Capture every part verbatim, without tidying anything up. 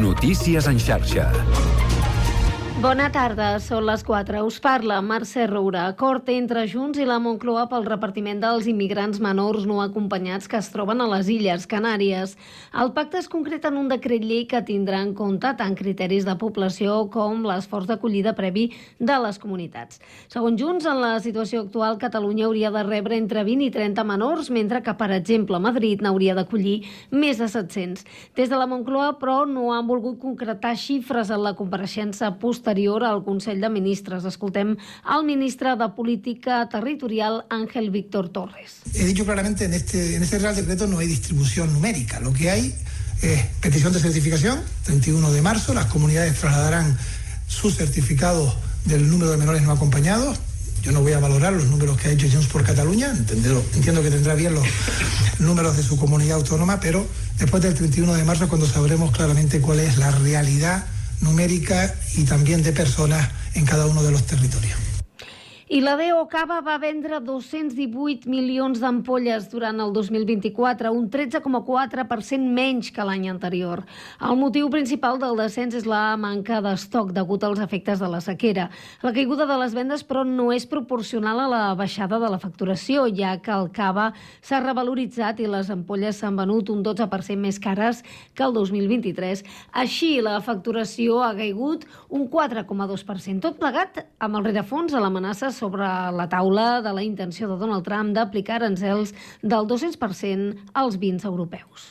Notícies en xarxa. Bona tarda, són les quatre. Us parla Mercè Roura. Acord entre Junts i la Moncloa pel repartiment dels immigrants menors no acompanyats que es troben a les Illes Canàries. El pacte es concreta en un decret llei que tindrà en compte tant criteris de població com l'esforç d'acollida previ de les comunitats. Segons Junts, en la situació actual, Catalunya hauria de rebre entre vint i trenta menors, mentre que, per exemple, Madrid n'hauria d'acollir més de set-cents. Des de la Moncloa, però, no han volgut concretar xifres en la compareixença posterior al Consell de Ministres. Escoltem al ministre de Política Territorial, Ángel Víctor Torres. He dicho claramente, en este, en este Real Decreto no hay distribución numérica. Lo que hay es petición de certificación, treinta y uno de marzo, las comunidades trasladarán sus certificados del número de menores no acompañados. Yo no voy a valorar los números que ha hecho Junts por Cataluña, entiendo, entiendo que tendrá bien los números de su comunidad autónoma, pero después del treinta y uno de marzo es cuando sabremos claramente cuál es la realidad numérica y también de personas en cada uno de los territorios. I la D O Cava va vendre dos-cents divuit milions d'ampolles durant el dos mil vint-i-quatre, un tretze coma quatre per cent menys que l'any anterior. El motiu principal del descens és la manca d'estoc degut als efectes de la sequera. La caiguda de les vendes, però, no és proporcional a la baixada de la facturació, ja que el cava s'ha revaloritzat i les ampolles s'han venut un dotze per cent més cares que el dos mil vint-i-tres. Així, la facturació ha caigut un quatre coma dos per cent. Tot plegat amb el rerefons a l'amenaça sobre la taula de la intenció de Donald Trump d'aplicar aranzels del dos-cents per cent als vins europeus.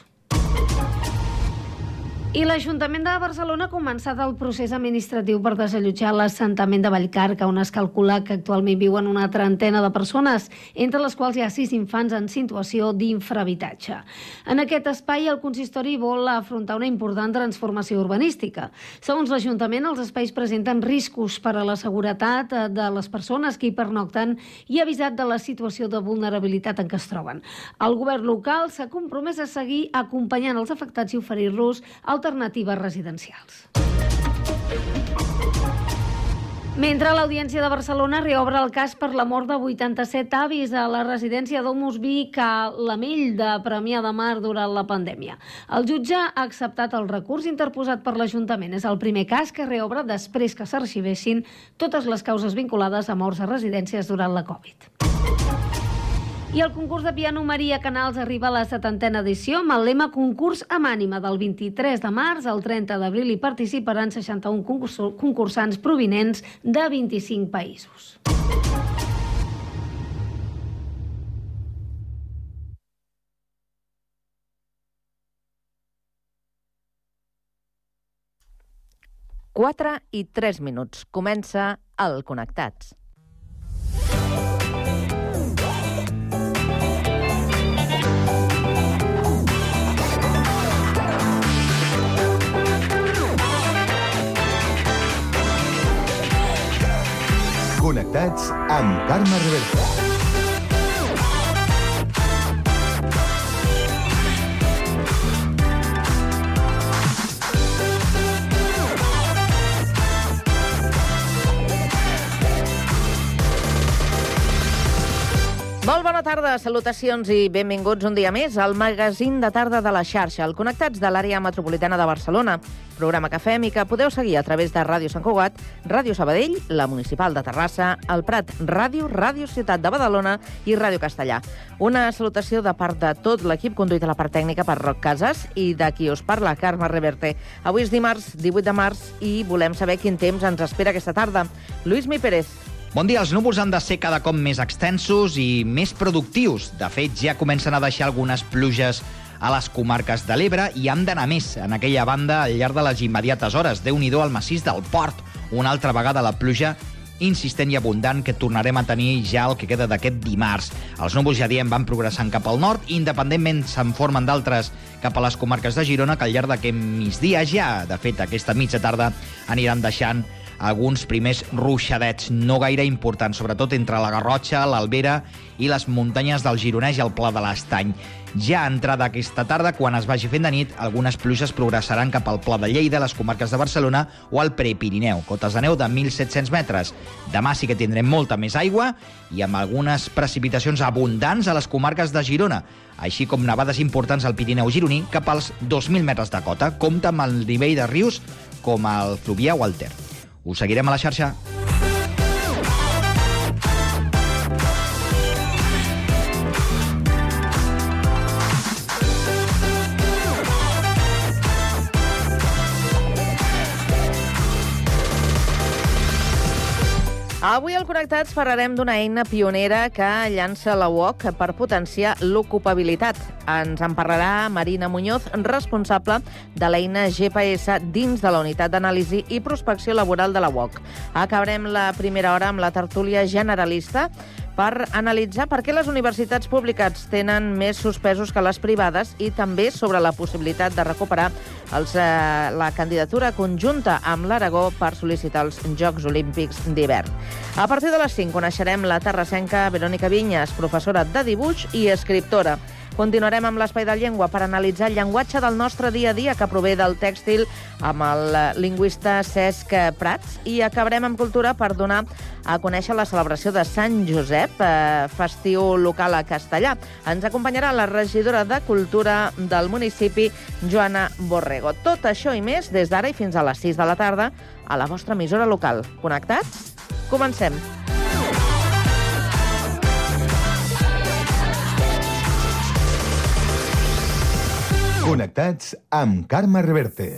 I l'Ajuntament de Barcelona ha començat el procés administratiu per desallotjar l'assentament de Vallcarca, on es calcula que actualment viuen una trentena de persones, entre les quals hi ha sis infants en situació d'infrahabitatge. En aquest espai, el consistori vol afrontar una important transformació urbanística. Segons l'Ajuntament, els espais presenten riscos per a la seguretat de les persones que hi pernocten i ha avisat de la situació de vulnerabilitat en què es troben. El govern local s'ha compromès a seguir acompanyant els afectats i oferir-los alternatives residencials. Mentre l'Audiència de Barcelona reobre el cas per la mort de vuitanta-set avis a la residència Domus Vic a l'Amell de Premià de Mar durant la pandèmia. El jutge ha acceptat el recurs interposat per l'Ajuntament. És el primer cas que reobre després que s'arxivessin totes les causes vinculades a morts a residències durant la Covid. I el concurs de piano Maria Canals arriba a la setantena edició amb el lema Concurs amb ànima. Del vint-i-tres de març al trenta d'abril hi participaran seixanta-un concursants provinents de vint-i-cinc països. quatre i tres minuts. Comença el Connectats. Connectats amb Carme Reverte. Molt bona tarda, salutacions i benvinguts un dia més al magazín de tarda de la xarxa, el Connectats de l'àrea metropolitana de Barcelona, programa que fem i que podeu seguir a través de Ràdio Sant Cugat, Ràdio Sabadell, la Municipal de Terrassa, el Prat Ràdio, Ràdio Ciutat de Badalona i Ràdio Castellà. Una salutació de part de tot l'equip conduït a la part tècnica per Roc Casas i de qui us parla, Carme Reverte. Avui és dimarts, divuit de març, i volem saber quin temps ens espera aquesta tarda. Lluís Mi Pérez. Bon dia, els núvols han de ser cada cop més extensos i més productius. De fet, ja comencen a deixar algunes pluges a les comarques de l'Ebre i han d'anar més en aquella banda al llarg de les immediates hores. Déu-n'hi-do al massís del Port. Una altra vegada la pluja insistent i abundant que tornarem a tenir ja el que queda d'aquest dimarts. Els núvols, ja diem, van progressant cap al nord i independentment se'n formen d'altres cap a les comarques de Girona, que al llarg d'aquest migdia ja, de fet, aquesta mitja tarda, aniran deixant alguns primers ruixadets no gaire importants, sobretot entre la Garrotxa, l'Albera i les muntanyes del Gironès i el Pla de l'Estany. Ja entrada aquesta tarda, quan es vagi fent de nit, algunes pluges progressaran cap al Pla de Lleida, les comarques de Barcelona o al Prepirineu, cotes de neu de mil set-cents metres. Demà sí que tindrem molta més aigua i amb algunes precipitacions abundants a les comarques de Girona, així com nevades importants al Pirineu gironí cap als dos mil metres de cota. Compta amb el nivell de rius com el Fluvià o el Ter. Us seguirem a la xarxa. Avui al Connectats parlarem d'una eina pionera que llança la U O C per potenciar l'ocupabilitat. Ens en parlarà Marina Muñoz, responsable de l'eina G P S dins de la Unitat d'Anàlisi i Prospecció Laboral de la U O C. Acabarem la primera hora amb la tertúlia generalista per analitzar per què les universitats públiques tenen més suspesos que les privades i també sobre la possibilitat de recuperar els, eh, la candidatura conjunta amb l'Aragó per sol·licitar els Jocs Olímpics d'hivern. A partir de les cinc coneixerem la terrassenca Verònica Vinyes, professora de dibuix i escriptora. Continuarem amb l'Espai de Llengua per analitzar el llenguatge del nostre dia a dia que prové del tèxtil amb el lingüista Cesc Prats i acabarem amb cultura per donar a conèixer la celebració de Sant Josep, eh, festiu local a Castellà. Ens acompanyarà la regidora de Cultura del municipi, Joana Borrego. Tot això i més des d'ara i fins a les sis de la tarda a la vostra emissora local. Connectats? Comencem. Connectats amb Carme Reverte.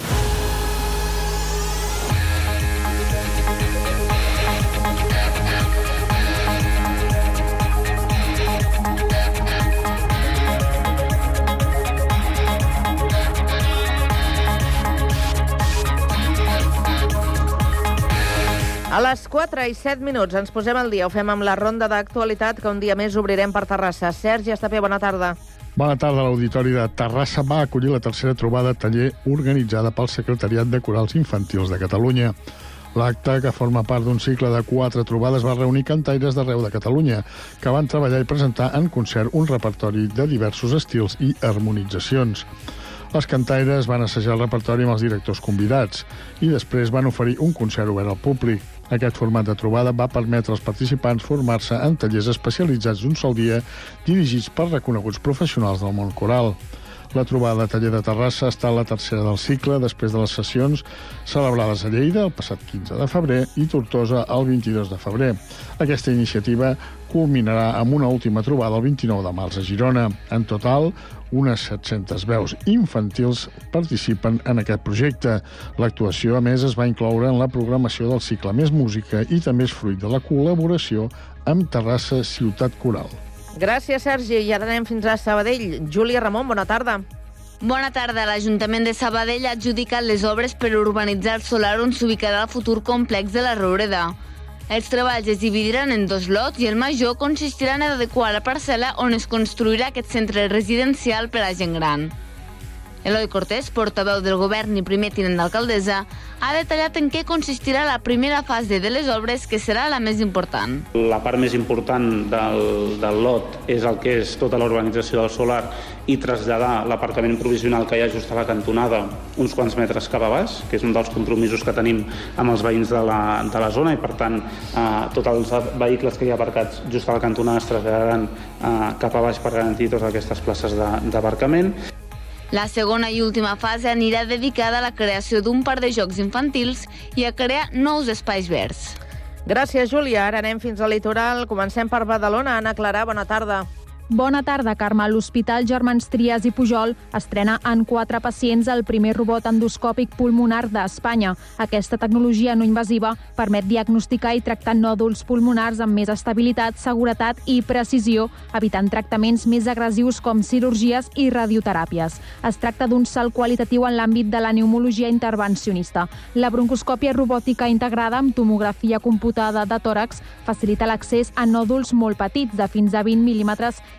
A les quatre i set minuts ens posem al dia. Ho fem amb la ronda d'actualitat que un dia més obrirem per Terrassa. Sergi Estapé, bona tarda. Bona tarda. L'Auditori de Terrassa va acollir la tercera trobada taller organitzada pel Secretariat de Corals Infantils de Catalunya. L'acte, que forma part d'un cicle de quatre trobades, va reunir cantaires d'arreu de Catalunya, que van treballar i presentar en concert un repertori de diversos estils i harmonitzacions. Els cantaires van assajar el repertori amb els directors convidats i després van oferir un concert obert al públic. Aquest format de trobada va permetre als participants formar-se en tallers especialitzats d'un sol dia dirigits per reconeguts professionals del món coral. La trobada de taller de Terrassa ha estat la tercera del cicle després de les sessions celebrades a Lleida el passat quinze de febrer i Tortosa el vint-i-dos de febrer. Aquesta iniciativa culminarà amb una última trobada el vint-i-nou de març a Girona. En total, unes set-centes veus infantils participen en aquest projecte. L'actuació, a més, es va incloure en la programació del cicle Més Música i també és fruit de la col·laboració amb Terrassa Ciutat Coral. Gràcies, Sergi. I ara anem fins a Sabadell. Júlia Ramon, bona tarda. Bona tarda. L'Ajuntament de Sabadell ha adjudicat les obres per urbanitzar el solar on s'ubicarà el futur complex de la Roureda. Els treballs es dividiran en dos lots i el major consistirà en adequar la parcel·la on es construirà aquest centre residencial per a gent gran. Eloi Cortés, portaveu del govern i primer tinent d'alcaldessa, ha detallat en què consistirà la primera fase de les obres, que serà la més important. La part més important del, del lot és el que és tota l'urbanització del solar i traslladar l'aparcament provisional que hi ha just a la cantonada uns quants metres cap a baix, que és un dels compromisos que tenim amb els veïns de la, de la zona i, per tant, eh, tots els vehicles que hi ha aparcats just a la cantonada es traslladaran eh, cap a baix per garantir totes aquestes places d'aparcament. La segona i última fase anirà dedicada a la creació d'un parc de jocs infantils i a crear nous espais verds. Gràcies, Júlia. Ara anem fins al litoral. Comencem per Badalona. Anna Clarà, bona tarda. Bona tarda, Carme. L'Hospital Germans Trias i Pujol estrena en quatre pacients el primer robot endoscòpic pulmonar d'Espanya. Aquesta tecnologia no invasiva permet diagnosticar i tractar nòduls pulmonars amb més estabilitat, seguretat i precisió, evitant tractaments més agressius com cirurgies i radioteràpies. Es tracta d'un salt qualitatiu en l'àmbit de la pneumologia intervencionista. La broncoscòpia robòtica integrada amb tomografia computada de tòrax facilita l'accés a nòduls molt petits, de fins a vint mil·límetres,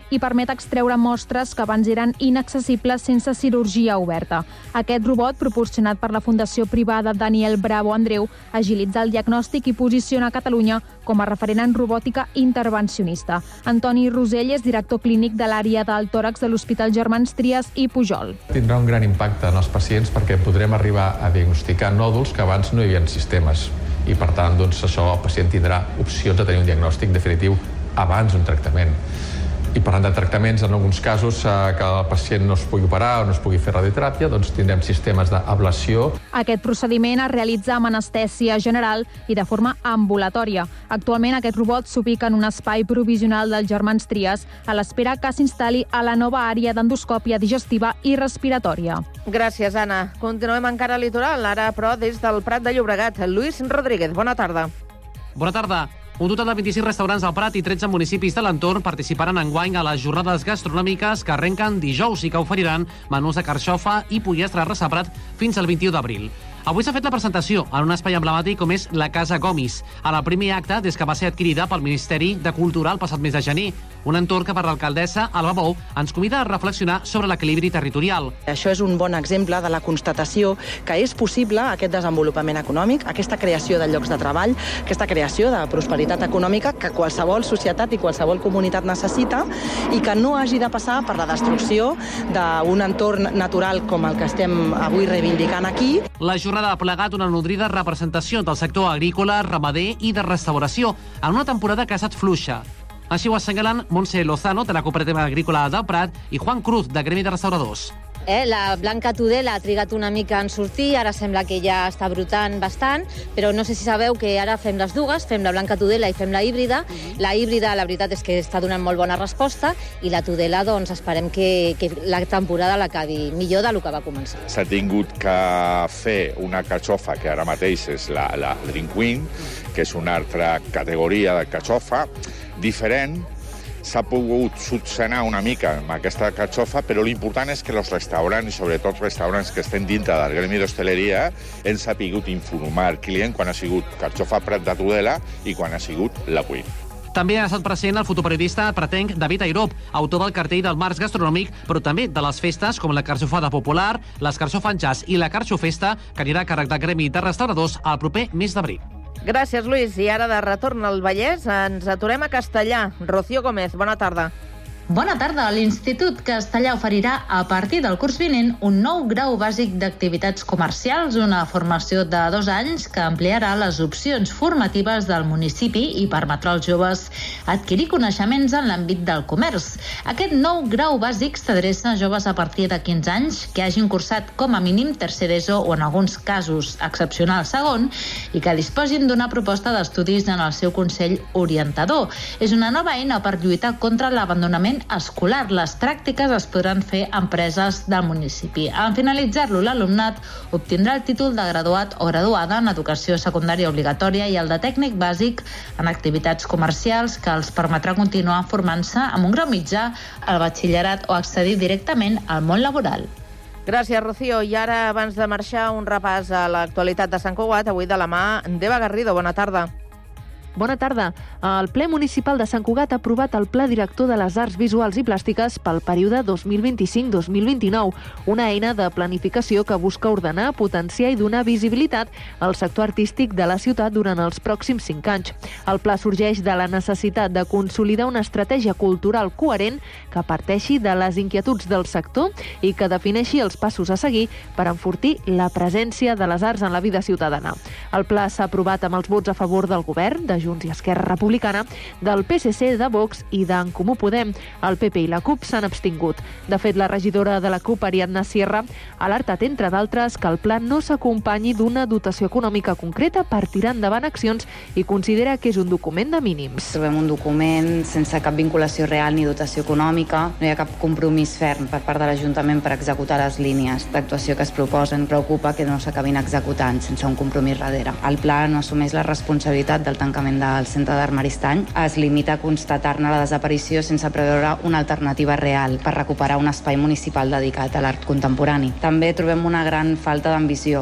i permet extreure mostres que abans eren inaccessibles sense cirurgia oberta. Aquest robot, proporcionat per la Fundació Privada Daniel Bravo Andreu, agilitza el diagnòstic i posiciona Catalunya com a referent en robòtica intervencionista. Antoni Rosell és director clínic de l'àrea del tòrax de l'Hospital Germans Trias i Pujol. Tindrà un gran impacte en els pacients perquè podrem arribar a diagnosticar nòduls que abans no hi havia sistemes i, per tant, doncs, això el pacient tindrà opcions de tenir un diagnòstic definitiu abans d'un tractament. I parlant de tractaments, en alguns casos eh, que el pacient no es pugui operar o no es pugui fer radioteràpia, doncs tindrem sistemes d'ablació. Aquest procediment es realitza amb anestèsia general i de forma ambulatòria. Actualment aquest robot s'ubica en un espai provisional del Germans Trias a l'espera que s'instal·li a la nova àrea d'endoscòpia digestiva i respiratòria. Gràcies, Anna. Continuem encara al litoral, ara però des del Prat de Llobregat. Lluís Rodríguez, bona tarda. Bona tarda. Un total de vint-i-sis restaurants al Prat i tretze municipis de l'entorn participaran enguany a les jornades gastronòmiques que arrenquen dijous i que oferiran menús de carxofa i pollastre ressabrat fins al vint-i-u d'abril. Avui s'ha fet la presentació en un espai emblemàtic com és la Casa Gomis, en el primer acte des que va ser adquirida pel Ministeri de Cultura el passat mes de gener, un entorn que per l'alcaldessa Alba Bou ens convida a reflexionar sobre l'equilibri territorial. Això és un bon exemple de la constatació que és possible aquest desenvolupament econòmic, aquesta creació de llocs de treball, aquesta creació de prosperitat econòmica que qualsevol societat i qualsevol comunitat necessita i que no hagi de passar per la destrucció d'un entorn natural com el que estem avui reivindicant aquí. La jornada ha plegat una nodrida representació del sector agrícola, ramader i de restauració en una temporada que ha estat fluixa. Així ho assenyalen Montse Lozano, de la Cooperativa Agrícola del Prat, i Juan Cruz, de Gremi de Restauradors. Eh, la blanca tudela ha trigat una mica en sortir, ara sembla que ja està brotant bastant, però no sé si sabeu que ara fem les dues, fem la blanca tudela i fem la híbrida. La híbrida, la veritat és que està donant molt bona resposta, i la tudela, doncs, esperem que, que la temporada l'acabi millor del que va començar. S'ha tingut que fer una carxofa, que ara mateix és la, la Drink Queen, que és una altra categoria de carxofa, diferent. S'ha pogut solucionar una mica amb aquesta carxofa, però l'important és que els restaurants, i sobretot restaurants que estem dintre del gremi d'hostaleria, hem sabut informar el client quan ha sigut carxofa Prat de Tudela i quan ha sigut la Queen. També ha estat present el fotoperiodista pratenc David Airop, autor del cartell del Març Gastronòmic, però també de les festes com la carxofada popular, l'escarxofa en jazz i la carxofesta, que anirà a càrrec del gremi de restauradors al proper mes d'abril. Gràcies, Lluís. I ara, de retorn al Vallès, ens aturem a Castellà. Rocío Gómez, bona tarda. Bona tarda. L'Institut Castellà oferirà a partir del curs vinent un nou grau bàsic d'activitats comercials, una formació de dos anys que ampliarà les opcions formatives del municipi i permetrà als joves adquirir coneixements en l'àmbit del comerç. Aquest nou grau bàsic s'adreça a joves a partir de quinze anys que hagin cursat com a mínim tercer d'ESO o en alguns casos excepcional segon i que disposin d'una proposta d'estudis en el seu Consell Orientador. És una nova eina per lluitar contra l'abandonament escolar. Les pràctiques es podran fer a empreses del municipi. En finalitzar-lo, l'alumnat obtindrà el títol de graduat o graduada en educació secundària obligatòria i el de tècnic bàsic en activitats comercials, que els permetrà continuar formant-se amb un grau mitjà al batxillerat o accedir directament al món laboral. Gràcies, Rocío. I ara, abans de marxar, un repàs a l'actualitat de Sant Cugat, avui de la mà d'Eva Garrido. Bona tarda. Bona tarda. El ple municipal de Sant Cugat ha aprovat el Pla Director de les Arts Visuals i Plàstiques pel període dos mil vint-i-cinc dos mil vint-i-nou, una eina de planificació que busca ordenar, potenciar i donar visibilitat al sector artístic de la ciutat durant els pròxims cinc anys. El pla sorgeix de la necessitat de consolidar una estratègia cultural coherent que parteixi de les inquietuds del sector i que defineixi els passos a seguir per enfortir la presència de les arts en la vida ciutadana. El pla s'ha aprovat amb els vots a favor del govern, de Junts i Esquerra Republicana, del P S C, de Vox i d'en Comú Podem. El P P i la CUP s'han abstingut. De fet, la regidora de la CUP, Ariadna Sierra, ha alertat, entre d'altres, que el pla no s'acompanyi d'una dotació econòmica concreta per tirar endavant accions i considera que és un document de mínims. Trobem un document sense cap vinculació real ni dotació econòmica. No hi ha cap compromís ferm per part de l'Ajuntament per executar les línies d'actuació que es proposen. Preocupa que no s'acabin executant sense un compromís darrere. El pla no assumeix la responsabilitat del tancament del Centre d'Art Maristany, es limita a constatar-ne la desaparició sense preveure una alternativa real per recuperar un espai municipal dedicat a l'art contemporani. També trobem una gran falta d'ambició.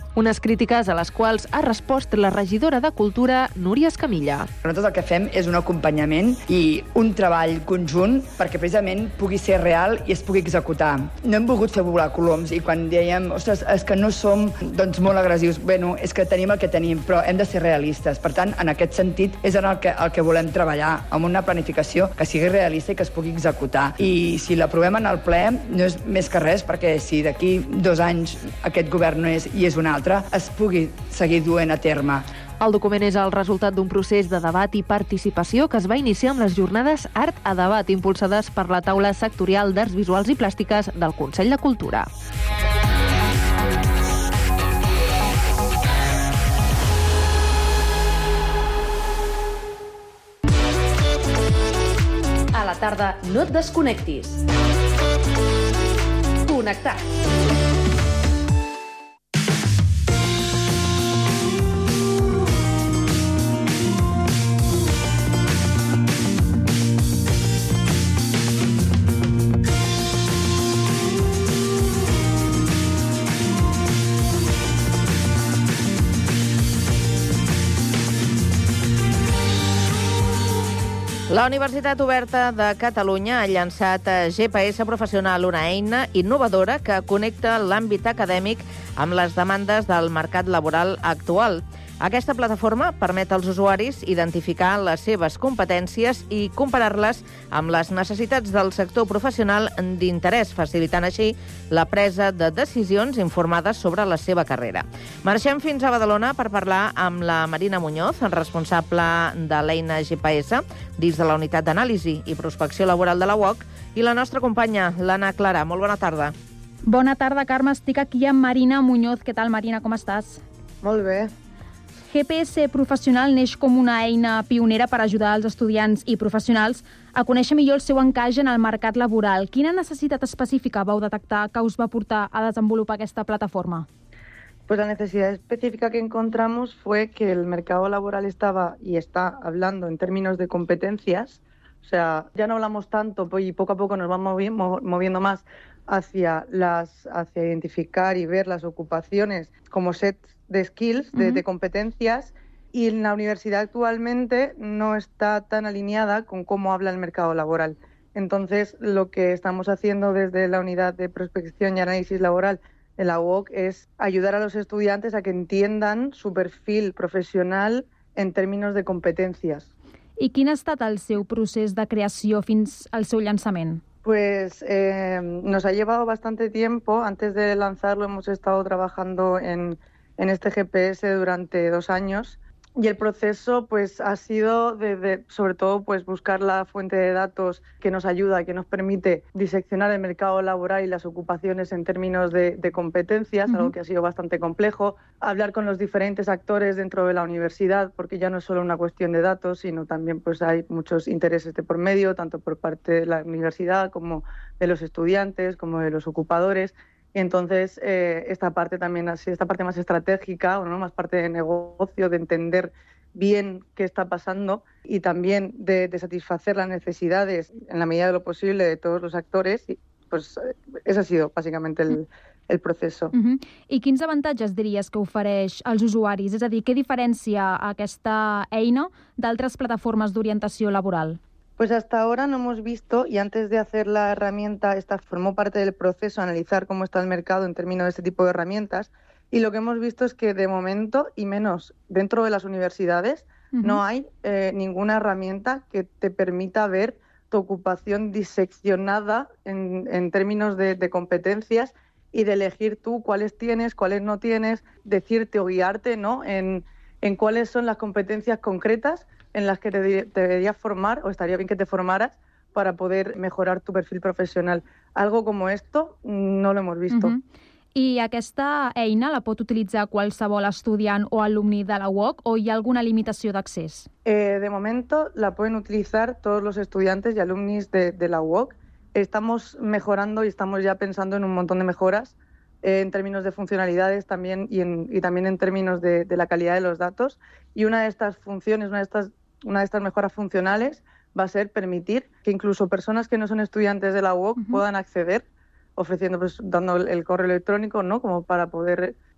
Unes crítiques a les quals ha respost la regidora de Cultura, Núria Escamilla. Nosaltres el que fem és un acompanyament i un treball conjunt perquè precisament pugui ser real i es pugui executar. No hem volgut fer volar coloms i quan dèiem, ostres, és que no som doncs, molt agressius, bueno, és que tenim el que tenim, però hem de ser realistes. Per tant, en aquest sentit, és en el que, el que volem treballar, amb una planificació que sigui realista i que es pugui executar. I si l'aprovem en el ple, no és més que res, perquè si d'aquí dos anys aquest govern no és i és un altre, es pugui seguir duent a terme. El document és el resultat d'un procés de debat i participació que es va iniciar amb les jornades Art a Debat, impulsades per la taula sectorial d'Arts Visuals i Plàstiques del Consell de Cultura. A la tarda no et desconnectis. Connectats. La Universitat Oberta de Catalunya ha llançat G P S Professional, una eina innovadora que connecta l'àmbit acadèmic amb les demandes del mercat laboral actual. Aquesta plataforma permet als usuaris identificar les seves competències i comparar-les amb les necessitats del sector professional d'interès, facilitant així la presa de decisions informades sobre la seva carrera. Marxem fins a Badalona per parlar amb la Marina Muñoz, responsable de l'eina G P S dins de la unitat d'anàlisi i prospecció laboral de la U O C, i la nostra companya, l'Anna Clara. Molt bona tarda. Bona tarda, Carme. Estic aquí amb Marina Muñoz. Què tal, Marina? Com estàs? Molt bé. G P S Professional neix com una eina pionera per ajudar els estudiants i professionals a conèixer millor el seu encaix en el mercat laboral. Quina necessitat específica vau detectar que us va portar a desenvolupar aquesta plataforma? Pues la necesidad específica que encontramos fue que el mercado laboral estaba y está hablando en términos de competencias. O sea, ya no hablamos tanto y poco a poco nos vamos moviendo más hacia, las, hacia identificar y ver las ocupaciones como sets de skills, de, uh-huh. de competencias, y en la universidad actualmente no está tan alineada con cómo habla el mercado laboral. Entonces, lo que estamos haciendo desde la unidad de prospección y análisis laboral de la U O C es ayudar a los estudiantes a que entiendan su perfil profesional en términos de competencias. I quin ha estat el seu procés de creació fins al seu llançament? Pues eh, nos ha llevado bastante tiempo. Antes de lanzarlo hemos estado trabajando en en este G P S durante dos años y el proceso pues ha sido de, de, sobre todo pues buscar la fuente de datos que nos ayuda, que nos permite diseccionar el mercado laboral y las ocupaciones en términos de, de competencias, uh-huh. algo que ha sido bastante complejo, hablar con los diferentes actores dentro de la universidad, porque ya no es solo una cuestión de datos, sino también pues hay muchos intereses de por medio, tanto por parte de la universidad como de los estudiantes, como de los ocupadores. Y entonces eh, esta parte también, así, esta parte más estratégica, ¿no? Más parte de negocio, de entender bien qué está pasando y también de, de satisfacer las necesidades en la medida de lo posible de todos los actores, y, pues ese ha sido básicamente el, el proceso. Uh-huh. I quins avantatges diries que ofereix als usuaris? És a dir, què diferencia aquesta eina d'altres plataformes d'orientació laboral? Pues hasta ahora no hemos visto, y antes de hacer la herramienta, esta formó parte del proceso, analizar cómo está el mercado en términos de este tipo de herramientas, y lo que hemos visto es que de momento, y menos dentro de las universidades, uh-huh. no hay eh, ninguna herramienta que te permita ver tu ocupación diseccionada en, en términos de, de competencias y de elegir tú cuáles tienes, cuáles no tienes, decirte o guiarte, ¿no? en, en cuáles son las competencias concretas en las que te, te deberías formar o estaría bien que te formaras para poder mejorar tu perfil profesional. Algo como esto no lo hemos visto. Uh-huh. I aquesta eina la pot utilitzar qualsevol estudiant o alumni de la U O C o hi ha alguna limitació d'accés? Eh, de momento la pueden utilizar todos los estudiantes y alumnis de, de la U O C. Estamos mejorando y estamos ya pensando en un montón de mejoras eh, en términos de funcionalidades también y, en, y también en términos de, de la calidad de los datos. Y una de estas funciones, una de estas Una de estas mejoras funcionales va a ser permitir que incluso personas que no son estudiantes de la U O C uh-huh. puedan acceder, ofreciendo, pues, dando el correo electrónico, ¿no? Como para poder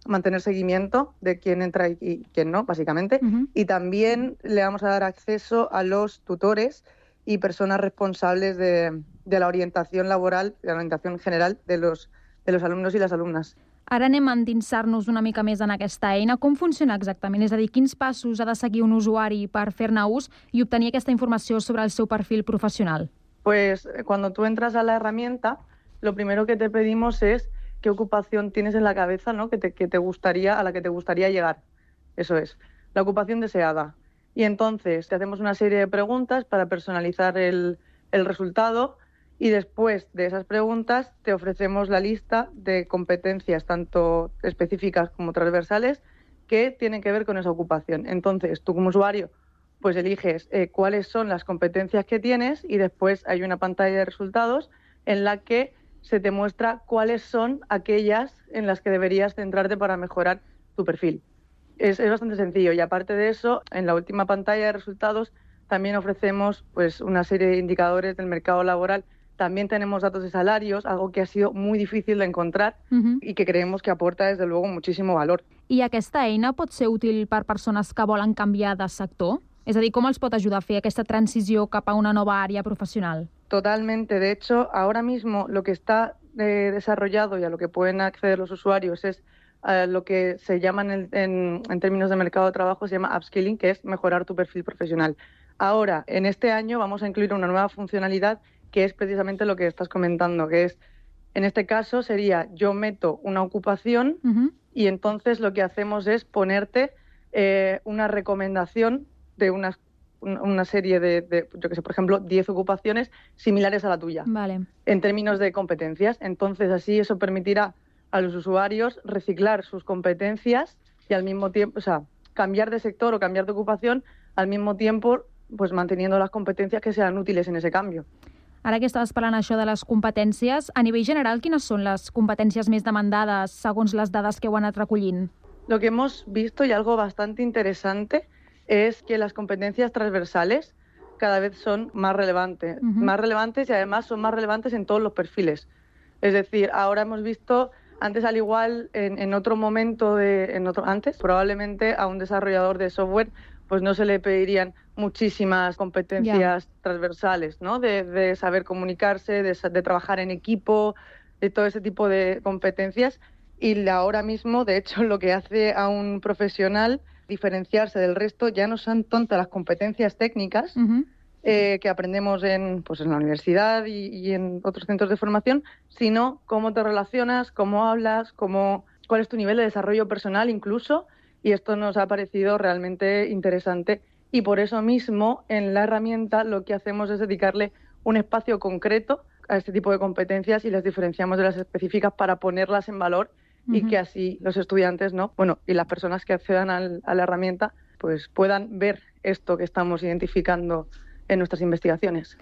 mantener seguimiento de quién entra y quién no, básicamente. Uh-huh. Y también le vamos a dar acceso a los tutores y personas responsables de, de la orientación laboral, de la orientación general de los, de los alumnos i les alumnes. Ara anem a endinsar-nos una mica més en aquesta eina. Com funciona exactament? És a dir, quins passos ha de seguir un usuari per fer-ne ús i obtenir aquesta informació sobre el seu perfil professional? Pues cuando tú entras a la herramienta, lo primero que te pedimos es qué ocupación tienes en la cabeza, ¿no? que, te, que te gustaría, a la que te gustaría llegar. Eso es, la ocupación deseada. Y entonces te hacemos una serie de preguntas para personalizar el, el resultado y después de esas preguntas te ofrecemos la lista de competencias tanto específicas como transversales que tienen que ver con esa ocupación. Entonces tú como usuario pues eliges eh, cuáles son las competencias que tienes y después hay una pantalla de resultados en la que se te muestra cuáles son aquellas en las que deberías centrarte para mejorar tu perfil. Es, es bastante sencillo y aparte de eso, en la última pantalla de resultados también ofrecemos pues, una serie de indicadores del mercado laboral. También tenemos datos de salarios, algo que ha sido muy difícil de encontrar uh-huh. y que creemos que aporta desde luego muchísimo valor. I aquesta eina pot ser útil per persones que volen canviar de sector? És a dir, com els pot ajudar a fer aquesta transició cap a una nova àrea professional? Totalmente. De hecho, ahora mismo lo que está eh, desarrollado y a lo que pueden acceder los usuarios es Uh, lo que se llama en, en, en términos de mercado de trabajo se llama upskilling, que es mejorar tu perfil profesional. Ahora, en este año vamos a incluir una nueva funcionalidad que es precisamente lo que estás comentando, que es, en este caso sería yo meto una ocupación uh-huh. y entonces lo que hacemos es ponerte eh, una recomendación de unas, una serie de, de, yo que sé, por ejemplo, diez ocupaciones similares a la tuya. Vale. En términos de competencias. Entonces así eso permitirá a los usuarios reciclar sus competencias y al mismo tiempo, o sea, cambiar de sector o cambiar de ocupación al mismo tiempo, pues manteniendo las competencias que sean útiles en ese cambio. Ara que estaves parlant això de les competències, a nivell general, quines són les competències més demandades segons les dades que heu anat recollint? Lo que hemos visto y algo bastante interesante es que las competencias transversales cada vez son más relevantes, uh-huh. más relevantes y además son más relevantes en todos los perfiles. Es decir, ahora hemos visto antes, al igual, en, en otro momento, de, en otro, antes, probablemente a un desarrollador de software pues no se le pedirían muchísimas competencias yeah. transversales, ¿no? De, de saber comunicarse, de, de trabajar en equipo, de todo ese tipo de competencias. Y ahora mismo, de hecho, lo que hace a un profesional diferenciarse del resto ya no son tanto las competencias técnicas, uh-huh. Eh, que aprendemos en, pues en la universidad y, y en otros centros de formación, sino cómo te relacionas, cómo hablas, cómo, cuál es tu nivel de desarrollo personal incluso, y esto nos ha parecido realmente interesante y por eso mismo en la herramienta lo que hacemos es dedicarle un espacio concreto a este tipo de competencias y las diferenciamos de las específicas para ponerlas en valor uh-huh. y que así los estudiantes, ¿no? Bueno, y las personas que accedan al, a la herramienta pues puedan ver esto que estamos identificando en nuestras investigaciones.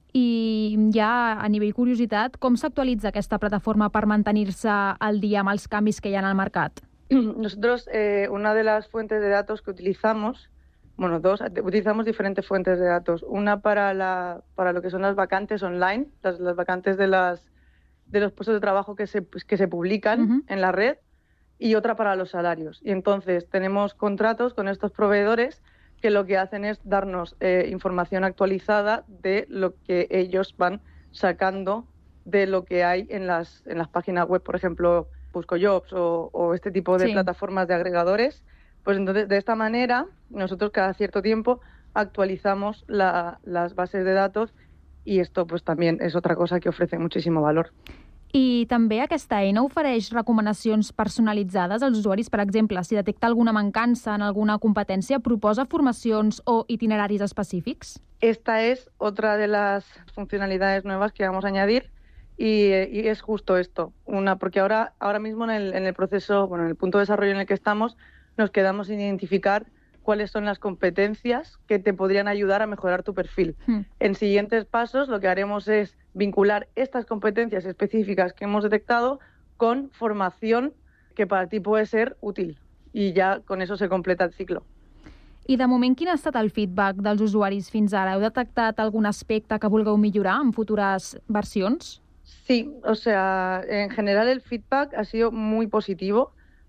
I ja a nivell curiositat, com s'actualitza aquesta plataforma per mantenir-se al dia amb els canvis que hi ha en el mercat? Nosotros, eh, una de las fuentes de datos que utilizamos, bueno, dos, utilizamos diferentes fuentes de datos. Una para, la, para lo que son las vacantes online, las, las vacantes de, las, de los puestos de trabajo que se, que se publican uh-huh. en la red, y otra para los salarios. Y entonces tenemos contratos con estos proveedores que lo que hacen es darnos eh, información actualizada de lo que ellos van sacando de lo que hay en las, en las páginas web, por ejemplo, BuscoJobs o, o este tipo de sí. plataformas de agregadores. Pues entonces, de esta manera, nosotros cada cierto tiempo actualizamos la, las bases de datos y esto pues también es otra cosa que ofrece muchísimo valor. I també aquesta eina ofereix recomanacions personalitzades als usuaris. Per exemple, si detecta alguna mancança en alguna competència, proposa formacions o itineraris específics? Esta es otra de las funcionalidades nuevas que vamos a añadir y, y es justo esto. Una, porque ahora, ahora mismo en el, en el proceso, bueno, en el punto de desarrollo en el que estamos, nos quedamos sin identificar cuáles son las competencias que te podrían ayudar a mejorar tu perfil. Hmm. En siguientes pasos lo que haremos es vincular estas competencias específicas que hemos detectado con formación que para ti puede ser útil y ya con eso se completa el ciclo. I de moment, quin ha estat el feedback dels usuaris fins ara? Heu detectat algun aspecte que vulgueu millorar en futures versions? Sí, o sea, en general el feedback ha sido muy positivo. O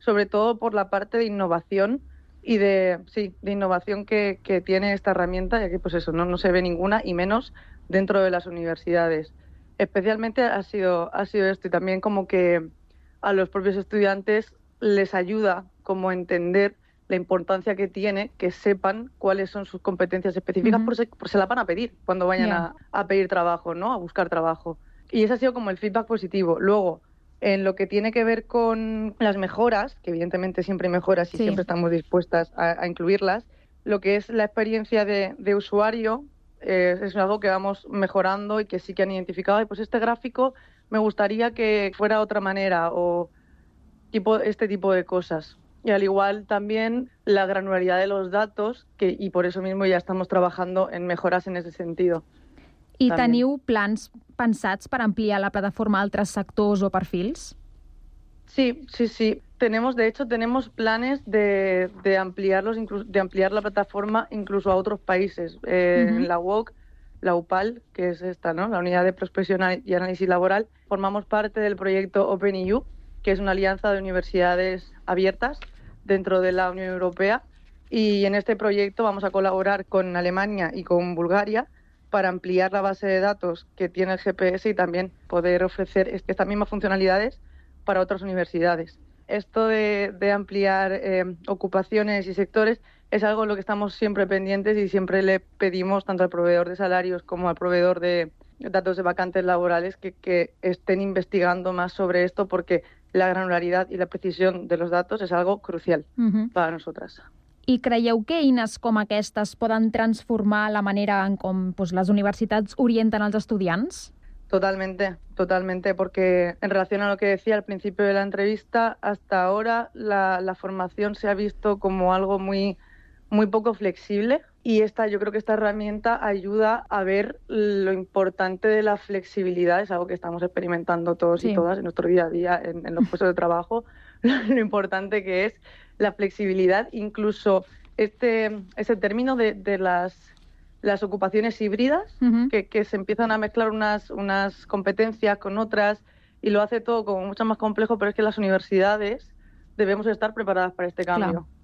sobre todo por la parte de innovación y de, sí, de innovación que, que tiene esta herramienta, ya que pues eso, no, no se ve ninguna, y menos dentro de las universidades. Especialmente ha sido, ha sido esto, y también como que a los propios estudiantes les ayuda como a entender la importancia que tiene que sepan cuáles son sus competencias específicas, uh-huh. por, se, por se la van a pedir cuando vayan yeah. a, a pedir trabajo, ¿no? A buscar trabajo. Y ese ha sido como el feedback positivo. Luego, en lo que tiene que ver con las mejoras, que evidentemente siempre hay mejoras y sí. siempre estamos dispuestas a, a incluirlas, lo que es la experiencia de, de usuario eh, es algo que vamos mejorando y que sí que han identificado. Y pues este gráfico me gustaría que fuera de otra manera o tipo, este tipo de cosas. Y al igual también la granularidad de los datos, que, y por eso mismo ya estamos trabajando en mejoras en ese sentido. I també. Teniu plans pensats per ampliar la plataforma a altres sectors o perfils? Sí, sí, sí. Tenemos, de hecho, tenemos planes de, de, ampliarlos, incluso, de ampliar la plataforma incluso a otros países. Eh, uh-huh. En la U O C, la U P A L, que es esta, ¿no? La Unidad de Prospección y Análisis Laboral, formamos parte del proyecto OpenEU, que es una alianza de universidades abiertas dentro de la Unión Europea. Y en este proyecto vamos a colaborar con Alemania y con Bulgaria para ampliar la base de datos que tiene el G P S y también poder ofrecer estas mismas funcionalidades para otras universidades. Esto de, de ampliar eh, ocupaciones y sectores es algo en lo que estamos siempre pendientes y siempre le pedimos tanto al proveedor de salarios como al proveedor de datos de vacantes laborales que, que estén investigando más sobre esto, porque la granularidad y la precisión de los datos es algo crucial uh-huh. para nosotras. I creieu que eines com aquestes poden transformar la manera en com pues, les universitats orienten als estudiants? Totalmente, totalmente, porque en relación a lo que decía al principio de la entrevista, hasta ahora la, la formación se ha visto como algo muy, muy poco flexible, y esta, yo creo que esta herramienta ayuda a ver lo importante de la flexibilidad, es algo que estamos experimentando todos sí. y todas en nuestro día a día, en, en los puestos de trabajo, lo importante que es la flexibilidad, incluso este ese término de, de las, las ocupaciones híbridas, uh-huh. que, que se empiezan a mezclar unas, unas competencias con otras y lo hace todo como mucho más complejo, pero es que las universidades debemos estar preparadas para este cambio. Clar.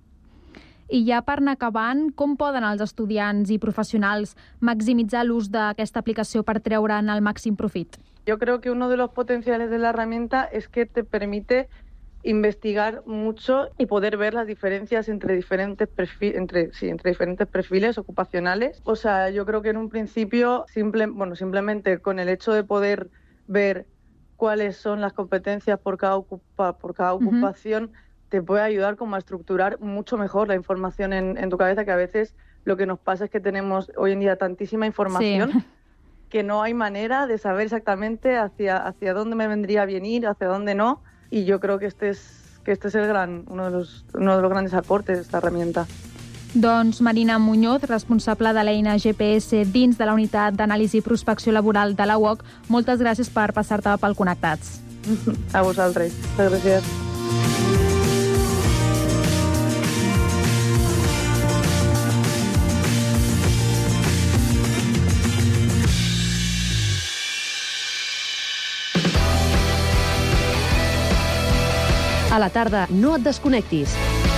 I ja per anar acabant, com poden els estudiants i professionals maximitzar l'ús d'aquesta aplicació per treure'n el màxim profit? Yo creo que uno de los potenciales de la herramienta es que te permite investigar mucho y poder ver las diferencias entre diferentes perfiles, entre, sí, entre diferentes perfiles ocupacionales. O sea, yo creo que en un principio, simple, bueno, simplemente con el hecho de poder ver cuáles son las competencias por cada, ocupa, por cada ocupación, uh-huh. te puede ayudar como a estructurar mucho mejor la información en, en tu cabeza, que a veces lo que nos pasa es que tenemos hoy en día tantísima información sí. que no hay manera de saber exactamente hacia, hacia dónde me vendría bien ir, hacia dónde no. Y yo creo que este es, que este es el gran, uno, de los, uno de los grandes aportes de esta herramienta. Doncs Marina Muñoz, responsable de l'eina G P S dins de la Unitat d'Anàlisi i Prospecció Laboral de la U O C, moltes gràcies per passar-te pel Connectats. A vosaltres. Moltes gràcies. A la tarda, no et desconnectis.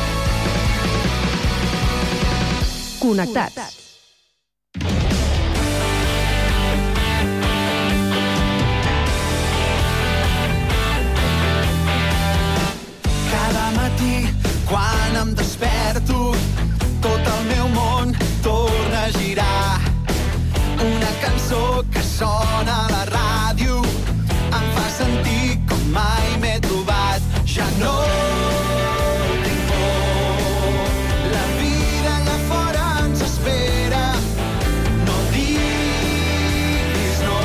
Connectats. Cada matí, quan em desperto, tot el meu món torna a girar. Una cançó que sona a la ràdio em fa sentir com mai m'he trobat. Ja no tinc por, la vida allà fora ens espera. No diguis no,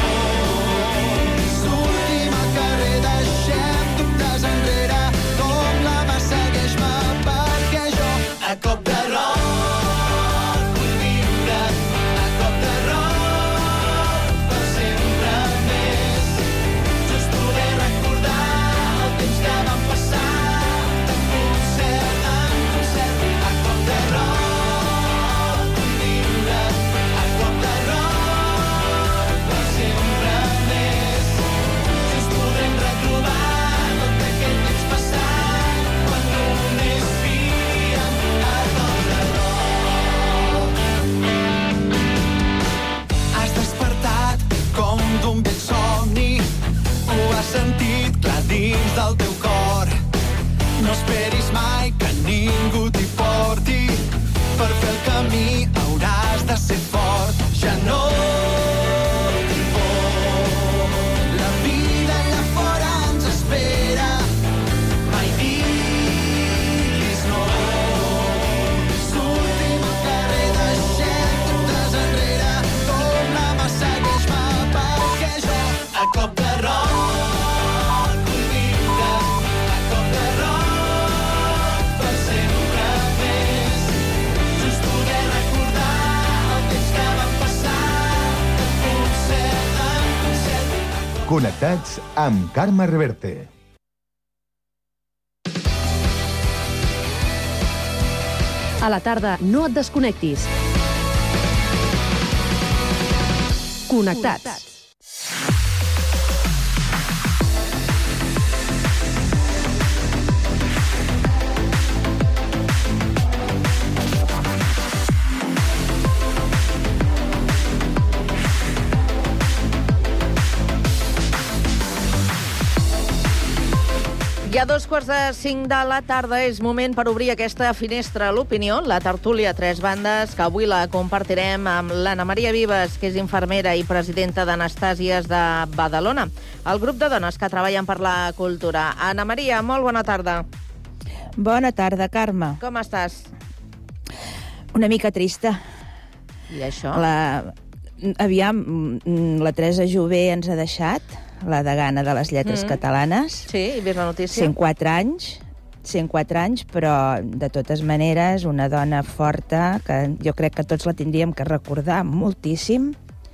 sortim al carrer, deixem dubtes enrere. Com la mà segueix-me perquè jo a cop de rock vull viure, a cop de rock per sempre més. Just poder recordar el temps que vam passar del teu cor. No esperis mai que ningú t'hi porti. Per fer el camí hauràs de ser fort. Ja no tinc por. La vida allà fora ens espera. Mai diguis no. Sortim al carrer, deixem dubtes enrere. Torna'm, segueix-me perquè jo a cop de roc vull viure. A cop de roc per sempre més. Just poder recordar el temps que vam passar de concert en concert. Connectats amb Carme Reverte. A la tarda, no et desconnectis. Connectats. Hi ha dos quarts de cinc de la tarda, és moment per obrir aquesta finestra a l'opinió, la tertúlia a tres bandes, que avui la compartirem amb l'Anna Maria Vives, que és infermera i presidenta d'Anastàsies de Badalona, el grup de dones que treballen per la cultura. Anna Maria, molt bona tarda. Bona tarda, Carme. Com estàs? Una mica trista. I això? La... Aviam, la Teresa Jové ens ha deixat, la degana de les lletres Mm. catalanes. Sí, he vist la notícia. cent quatre anys, cent quatre anys, però de totes maneres una dona forta que jo crec que tots la tindríem que recordar moltíssim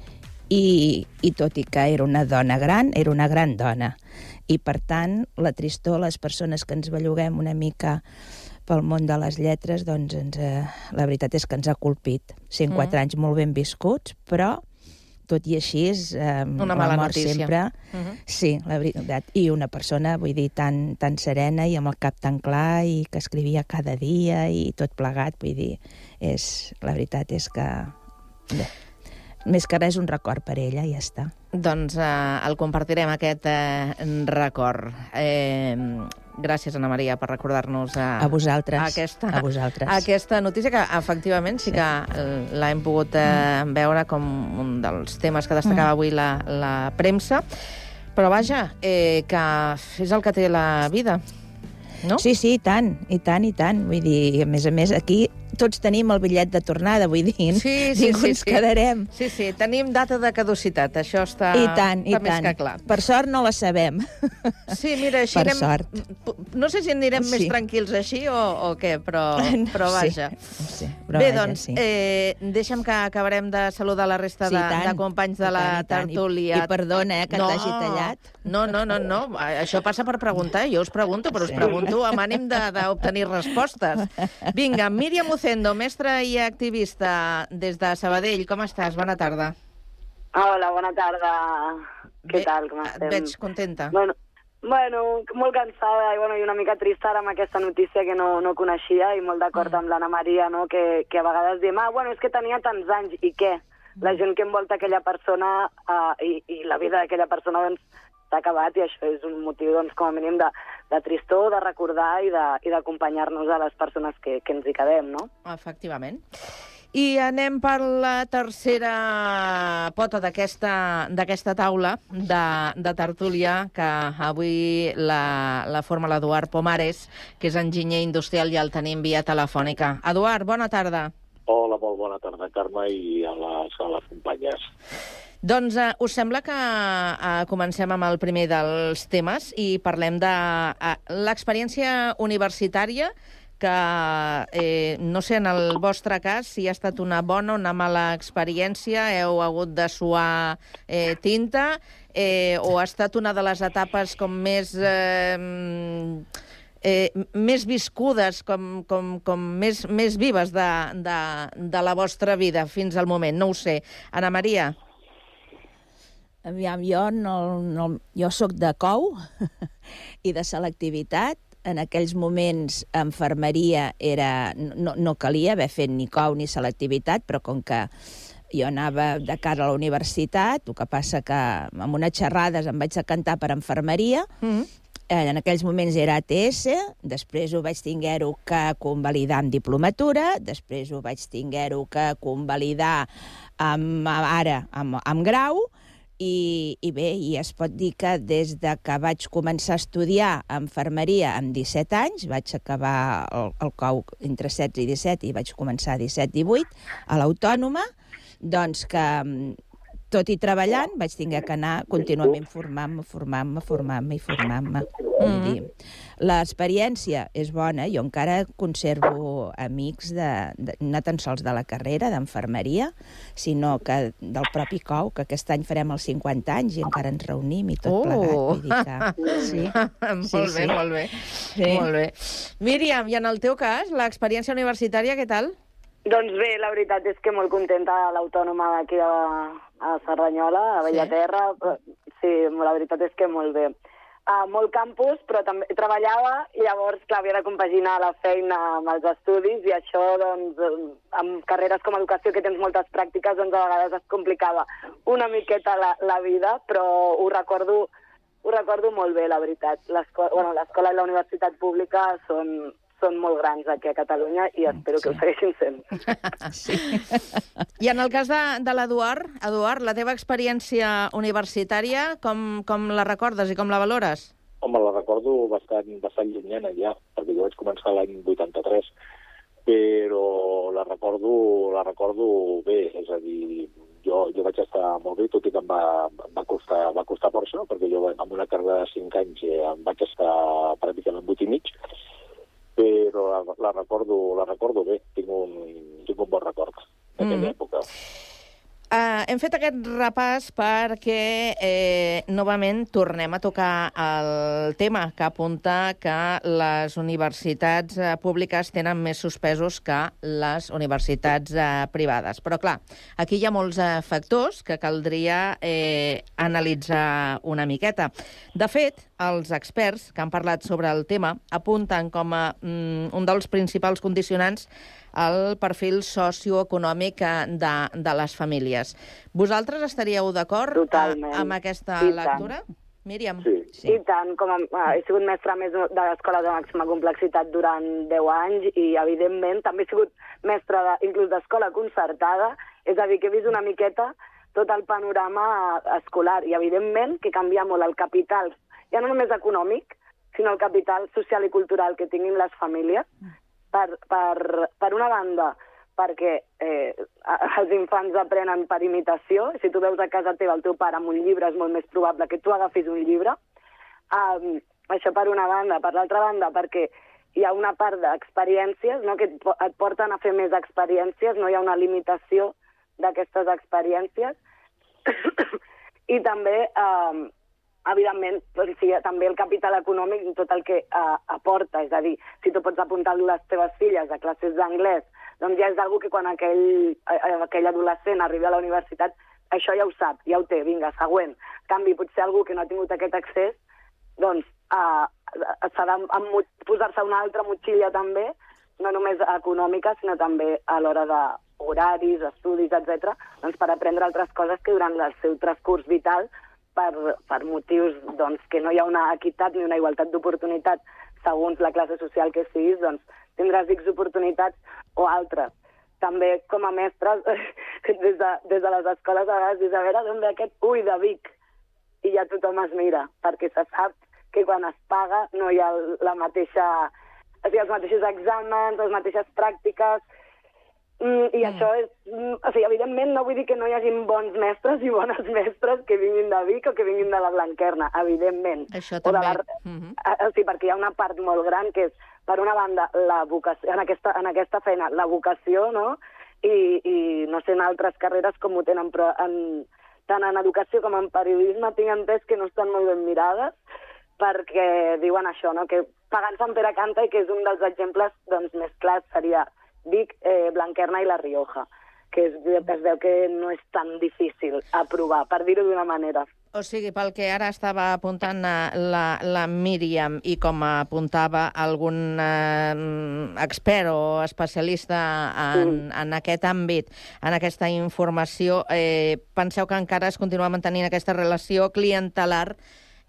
i, i tot i que era una dona gran, era una gran dona. I per tant, la tristor, les persones que ens belluguem una mica pel món de les lletres, doncs ens, eh, la veritat és que ens ha colpit. cent quatre Mm. anys molt ben viscuts, però tot i així és eh, Una la mala mort notícia. sempre. Mhm. Sí, la veritat. I una persona, vull dir, tan, tan serena i amb el cap tan clar i que escrivia cada dia i tot plegat, vull dir, és, la veritat és que... Bé, més que res un record per ella i ja està. Doncs eh, el compartirem, aquest eh, record. Eh, gràcies, Anna Maria, per recordar-nos eh, A vosaltres, aquesta, a vosaltres. aquesta notícia, que efectivament sí, sí que eh, l'hem pogut eh, mm. veure com un dels temes que destacava mm. avui la, la premsa. Però vaja, eh, que és el que té la vida, no? Sí, sí, i tant, i tant, i tant. Vull dir, a més a més, aquí tots tenim el bitllet de tornada, vull dir, Sí, sí, ningú sí, ens sí. quedarem. Sí, sí, tenim data de caducitat, això està, I tant, i està més tant. que clar. Per sort no la sabem. Sí, mira, així Per anem... sort. No sé si anirem Sí. més tranquils així o, o què, però, No però sé, vaja. no sé, però Bé, vaja, doncs, sí. eh, deixa'm que acabarem de saludar la resta Sí, de, i tant, de companys de i la tant, i tant. I- tertúlia. i perdona, eh, que t'hagi tallat. No, no, no, no, això passa per preguntar, jo us pregunto, però us Sí. pregunto amb ànim de- d'obtenir respostes. Vinga, Míriam Ucendo, mestra i activista des de Sabadell, com estàs? Bona tarda. Hola, bona tarda. Què Bé, tal, com et estem? veig contenta. Bueno, bueno, molt cansada i, bueno, i una mica trista ara amb aquesta notícia que no, no coneixia i molt d'acord amb l'Anna Maria, no? que, que a vegades diem, ah, bueno, és que tenia tants anys, i què? La gent que envolta aquella persona uh, i, i la vida d'aquella persona doncs, s'ha acabat, i això és un motiu doncs, com a mínim de, de tristor, de recordar i de- i d'acompanyar-nos a les persones que, que ens hi quedem, no? Efectivament. I anem per la tercera pota d'aquesta d'aquesta taula de, de tertúlia, que avui la, la forma l'Eduard Pomares, que és enginyer industrial, i el tenim via telefònica. Eduard, bona tarda. Hola, molt bona tarda, Carme, i a les, a les companyes. Doncs eh, us sembla que eh, comencem amb el primer dels temes i parlem de eh, l'experiència universitària, que eh, no sé en el vostre cas si ha estat una bona o una mala experiència, heu hagut de suar eh, tinta, eh, o ha estat una de les etapes com més... Eh, Eh, més viscudes, com, com, com més, més vives de, de, de la vostra vida fins al moment, no ho sé. Anna Maria? Aviam, jo, no, no, jo sóc de C O U i de selectivitat. En aquells moments, infermeria era, no, no calia haver fet ni C O U ni selectivitat, però com que jo anava de cara a la universitat, el que passa que amb unes xerrades em vaig decantar per infermeria, mm -hmm. en aquells moments era A T S, després ho vaig tinguer-ho que convalidar amb diplomatura, després ho vaig tinguer-ho que convalidar amb, ara amb, amb grau, i, i bé, i es pot dir que des de que vaig començar a estudiar infermeria amb disset anys, vaig acabar el, el C O U entre setze i disset i vaig començar a disset divuit a l'Autònoma, doncs que tot i treballant vaig tenir que anar contínuament formant-me, formant-me, formant-me i formant-me. Vull dir, l'experiència és bona, jo encara conservo amics de, de, no tan sols de la carrera d'infermeria, sinó que del propi C O U, que aquest any farem els cinquanta anys i encara ens reunim i tot Oh. plegat. Vull dir que, sí. Molt Sí, bé, sí. molt bé. Sí. Molt bé. Míriam, i en el teu cas, l'experiència universitària, què tal? Doncs bé, la veritat és que molt contenta a l'Autònoma d'aquí a, a Cerdanyola, a Bellaterra. Sí, la veritat és que molt bé. Uh, molt campus, però també treballava i llavors, clar, havia de compaginar la feina amb els estudis i això, doncs, amb carreres com educació que tens moltes pràctiques, doncs a vegades es complicava una miqueta la, la vida, però ho recordo, ho recordo molt bé, la veritat. L'escola bueno, l'escola i la universitat pública són, són molt grans aquí a Catalunya i espero sí. que ho segueixin sent. Sí. I en el cas de, de l'Eduard, Eduard, la teva experiència universitària, com, com la recordes i com la valores? Home, la recordo bastant, bastant llunyana ja, perquè jo vaig començar l'any vuitanta-tres, però la recordo, la recordo bé, és a dir, jo, jo vaig estar molt bé, tot i que em va, em va, costar, va costar per això, perquè jo amb una carrera de cinc anys em vaig estar pràcticament vuit i mig, però la, la, recordo, la recordo bé, tinc un, tinc un bon record d'aquella mm. època. Uh, hem fet aquest repàs perquè eh, novament tornem a tocar el tema que apunta que les universitats eh, públiques tenen més suspesos que les universitats eh, privades. Però clar, aquí hi ha molts eh, factors que caldria eh, analitzar una miqueta. De fet, els experts que han parlat sobre el tema apunten com a mm, un dels principals condicionants el perfil socioeconòmic de, de les famílies. Vosaltres estaríeu d'acord amb aquesta I lectura? Tant. Míriam? Sí. sí. I tant, com a, he sigut mestra més de l'escola de màxima complexitat durant deu anys i, evidentment, també he sigut mestra de, inclús d'escola concertada, és a dir, que he vist una miqueta tot el panorama escolar i, evidentment, que canvia molt el capital, ja no només econòmic, sinó el capital social i cultural que tinguin les famílies. Per, per, per una banda, perquè eh, els infants aprenen per imitació. Si tu veus a casa teva el teu pare amb un llibre, és molt més probable que tu agafis un llibre. Um, això per una banda. Per l'altra banda, perquè hi ha una part d'experiències, no?, que et, et porten a fer més experiències, no hi ha una limitació d'aquestes experiències. I també... Um, evidentment, doncs, sí, també el capital econòmic i tot el que eh, aporta, és a dir, si tu pots apuntar les teves filles a classes d'anglès, doncs ja és algo que quan aquell, eh, aquell adolescent arribi a la universitat, això ja ho sap, ja ho té, vinga, següent. En canvi, potser algú que no ha tingut aquest accés, doncs eh, s'ha de posar-se una altra motxilla també, no només econòmica, sinó també a l'hora d'horaris, estudis, etcètera, doncs per aprendre altres coses que durant el seu transcurs vital Per, per motius doncs, que no hi ha una equitat ni una igualtat d'oportunitat segons la classe social que siguis, doncs tindràs X oportunitats o altres. També com a mestres, des de, des de les escoles a vegades dius, a veure d'on ve aquest ull de Vic, i ja tothom es mira, perquè se sap que quan es paga no hi ha la mateixa, o sigui, els mateixos exàmens, les mateixes pràctiques. Mm, I mm. això és... Mm, o sigui, evidentment no vull dir que no hi hagin bons mestres i bones mestres que vinguin de Vic o que vinguin de la Blanquerna, evidentment. Això o també. La... Mm-hmm. O sigui, perquè hi ha una part molt gran que és, per una banda, la vocació, en aquesta, en aquesta feina, la vocació, no? I, i no sé, en altres carreres com ho tenen, però en, tant en educació com en periodisme tinc entès que no estan molt ben mirades, perquè diuen això, no? Que pagant Sant Pere canta i que és un dels exemples doncs, més clars seria Vic, eh, Blanquerna i La Rioja, que es, es veu que no és tan difícil aprovar, per dir-ho d'una manera. O sigui, pel que ara estava apuntant la, la Míriam i com apuntava algun eh, expert o especialista en, mm. en aquest àmbit, en aquesta informació, eh, penseu que encara es continua mantenint aquesta relació clientelar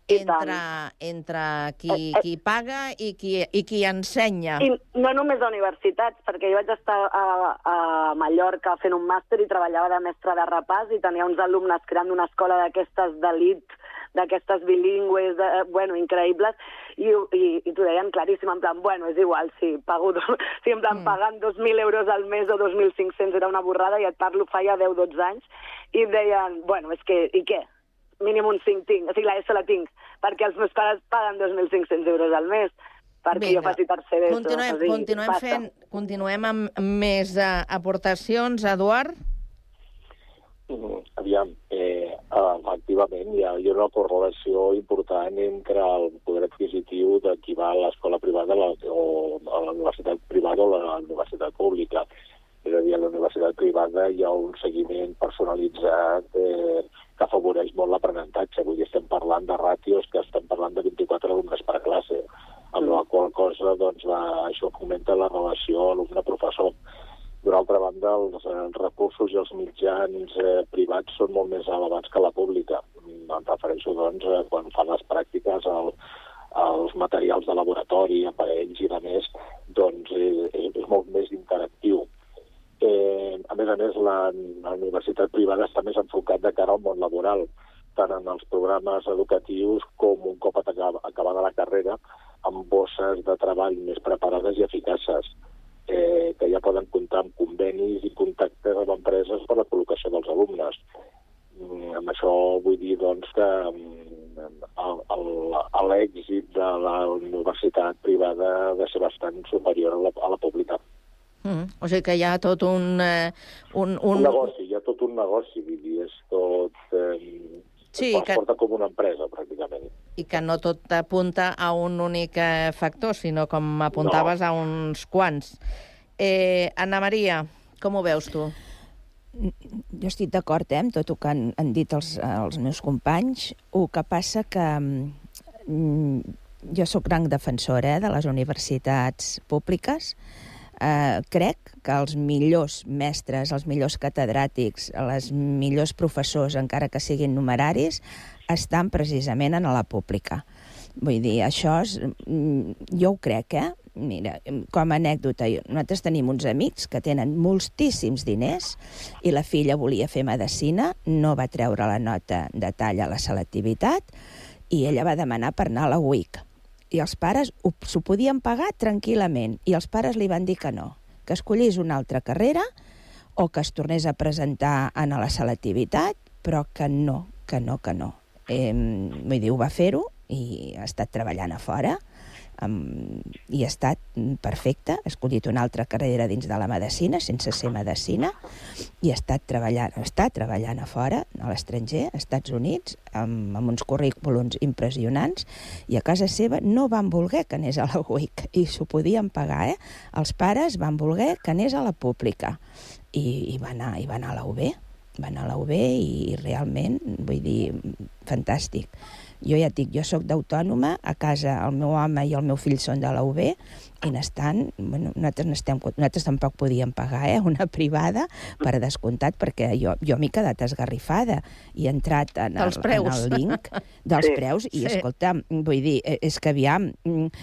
entre, entre qui, qui paga i qui, i qui ensenya. I no només a universitats, perquè jo vaig estar a, a Mallorca fent un màster i treballava de mestre de repàs i tenia uns alumnes que eren d'una escola d'aquestes d'elit, d'aquestes bilingües, de, bueno, increïbles, i, i, i t'ho deien claríssim, en plan, bueno, és igual, si pago, si en plan mm. pagant dos mil euros al mes o dos mil cinc-cents era una borrada, i et parlo fa ja deu dotze anys, i em deien, bueno, és que, i què? Mínim un cinc tinc, o sigui, la ESO la tinc, perquè els meus pares paguen dos mil cinc-cents euros al mes, perquè Vinga. jo faci tercer d'ESO. Continuem, o sigui, continuem, fent, continuem amb més uh, aportacions, Eduard? Mm, aviam, eh, efectivament hi ha, hi ha una correlació important entre el poder adquisitiu de qui va a l'escola privada la, o a la universitat privada o a la universitat pública. És a dir, a la universitat privada hi ha un seguiment personalitzat eh, que afavoreix molt l'aprenentatge. Vull dir, estem parlant de ràtios que estem parlant de vint-i-quatre alumnes per classe, amb la qual cosa doncs, va, això fomenta la relació alumne-professor. D'una altra banda, els, els recursos i els mitjans eh, privats són molt més elevats que la pública. Em refereixo, doncs, a quan fan les pràctiques, el, els materials de laboratori, aparells i de més, doncs és, és molt més interactiu. Eh, a més a més, la, la universitat privada està més enfocat de cara al món laboral, tant en els programes educatius com un cop acabada la carrera, amb bosses de treball més preparades i eficaces, eh, que ja poden comptar amb convenis i contactes amb empreses per la col·locació dels alumnes. Mm, amb això vull dir doncs, que l'èxit de la universitat privada ha de ser bastant superior a la, a la pública. Mm, o sigui que hi ha tot un... Eh, un, un... un negoci, hi ha tot un negoci, vull dir, és tot... Eh, sí, es que... porta com una empresa, pràcticament. I que no tot apunta a un únic factor, sinó, com apuntaves, no. a uns quants. Eh, Anna Maria, com ho veus tu? Jo estic d'acord eh, amb tot el que han, han dit els, els meus companys. El que passa que mm, jo sóc gran defensora eh, de les universitats públiques. Eh, crec que els millors mestres, els millors catedràtics, els millors professors, encara que siguin numeraris, estan precisament en la pública. Vull dir, això és, jo ho crec, eh? Mira, com a anècdota, nosaltres tenim uns amics que tenen moltíssims diners i la filla volia fer medicina, no va treure la nota de tall a la selectivitat i ella va demanar per anar a la U I C. I els pares s'ho podien pagar tranquil·lament i els pares li van dir que no, que escollís una altra carrera o que es tornés a presentar a la selectivitat, però que no, que no, que no. Eh, vull dir, ho va fer-ho i ha estat treballant a fora um, i ha estat perfecte, ha escollit una altra carrera dins de la medicina, sense ser medicina, i ha estat treballant, està treballant a fora, a l'estranger, als Estats Units, amb, amb uns currículums impressionants, i a casa seva no van voler que anés a la U I C, i s'ho podien pagar, eh? Els pares van voler que anés a la pública, i, i, va, anar, i va anar a la U B, va anar a la U B i, i realment, vull dir, fantàstic. Jo ja et dic, jo sóc d'autònoma, a casa el meu home i el meu fill són de la U B i n'estan, bueno, nosaltres, n'estem, nosaltres tampoc podíem pagar eh, una privada per descomptat, perquè jo, jo m'he quedat esgarrifada i he entrat en el, en el link dels sí, preus i, sí. escolta, vull dir, és que aviam,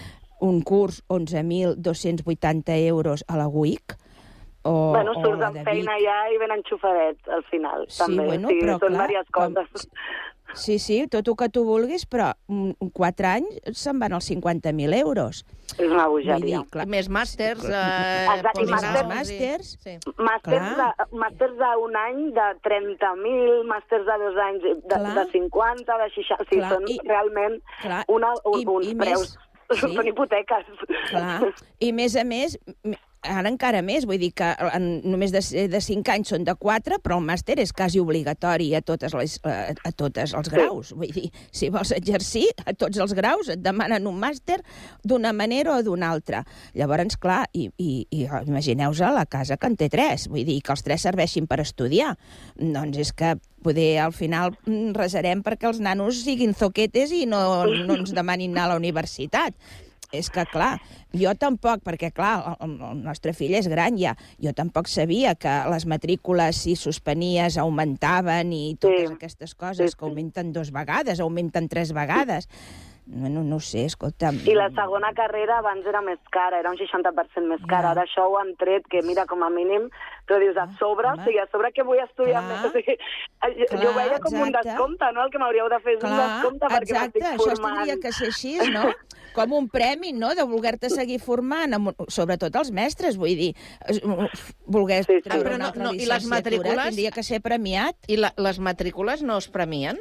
un curs onze mil dos-cents vuitanta euros a la U I C, O, bueno, surts amb feina ja i ben enxufadet al final, sí, també. Bueno, sí, però, són clar, diverses coses. Com... Sí, sí, tot el que tu vulguis, però en quatre anys se'n van als cinquanta mil euros. És una bogeria. Dir, més màsters, eh, Exacte, i màsters, màsters, sí. màsters, de, màsters d'un any de trenta mil, màsters de dos anys de, de cinquanta, de seixanta... Sí, clar, són i, realment clar, una, un, i, uns i preus... Més... Sí. Són hipoteques. Clar. I més a més, ara encara més, vull dir que en, només de, de cinc anys són de quatre, però el màster és quasi obligatori a totes les, a, a totes els graus. Sí. Vull dir, si vols exercir a tots els graus et demanen un màster d'una manera o d'una altra. Llavors, clar, i, i, i imagineu-vos la casa que en té tres, vull dir, que els tres serveixin per estudiar. Doncs és que poder al final resarem perquè els nanos siguin zoquetes i no, no ens demanin anar a la universitat. és que, clar, jo tampoc, perquè, clar, el, el nostre fill és gran ja, jo tampoc sabia que les matrícules, si suspenies, augmentaven i totes sí. aquestes coses, sí, sí. que augmenten dos vegades, augmenten tres vegades. Bueno, no ho sé, escolta... I la segona carrera abans era més cara, era un seixanta per cent més cara. Ara això ho han tret, que mira, com a mínim, però dius, a sobre, o sigui, a sobre que vull estudiar més. O sigui, jo, jo veia com un descompte, no? El que m'hauríeu de fer és un descompte perquè m'estic formant. Això tindria que ser així, no? Com un premi, no?, de voler-te seguir formant, sobretot els mestres, vull dir, voler sí, sí. treure una altra no, no, llicenciatura, tindria que ser premiat. I la, les matrícules no es premien?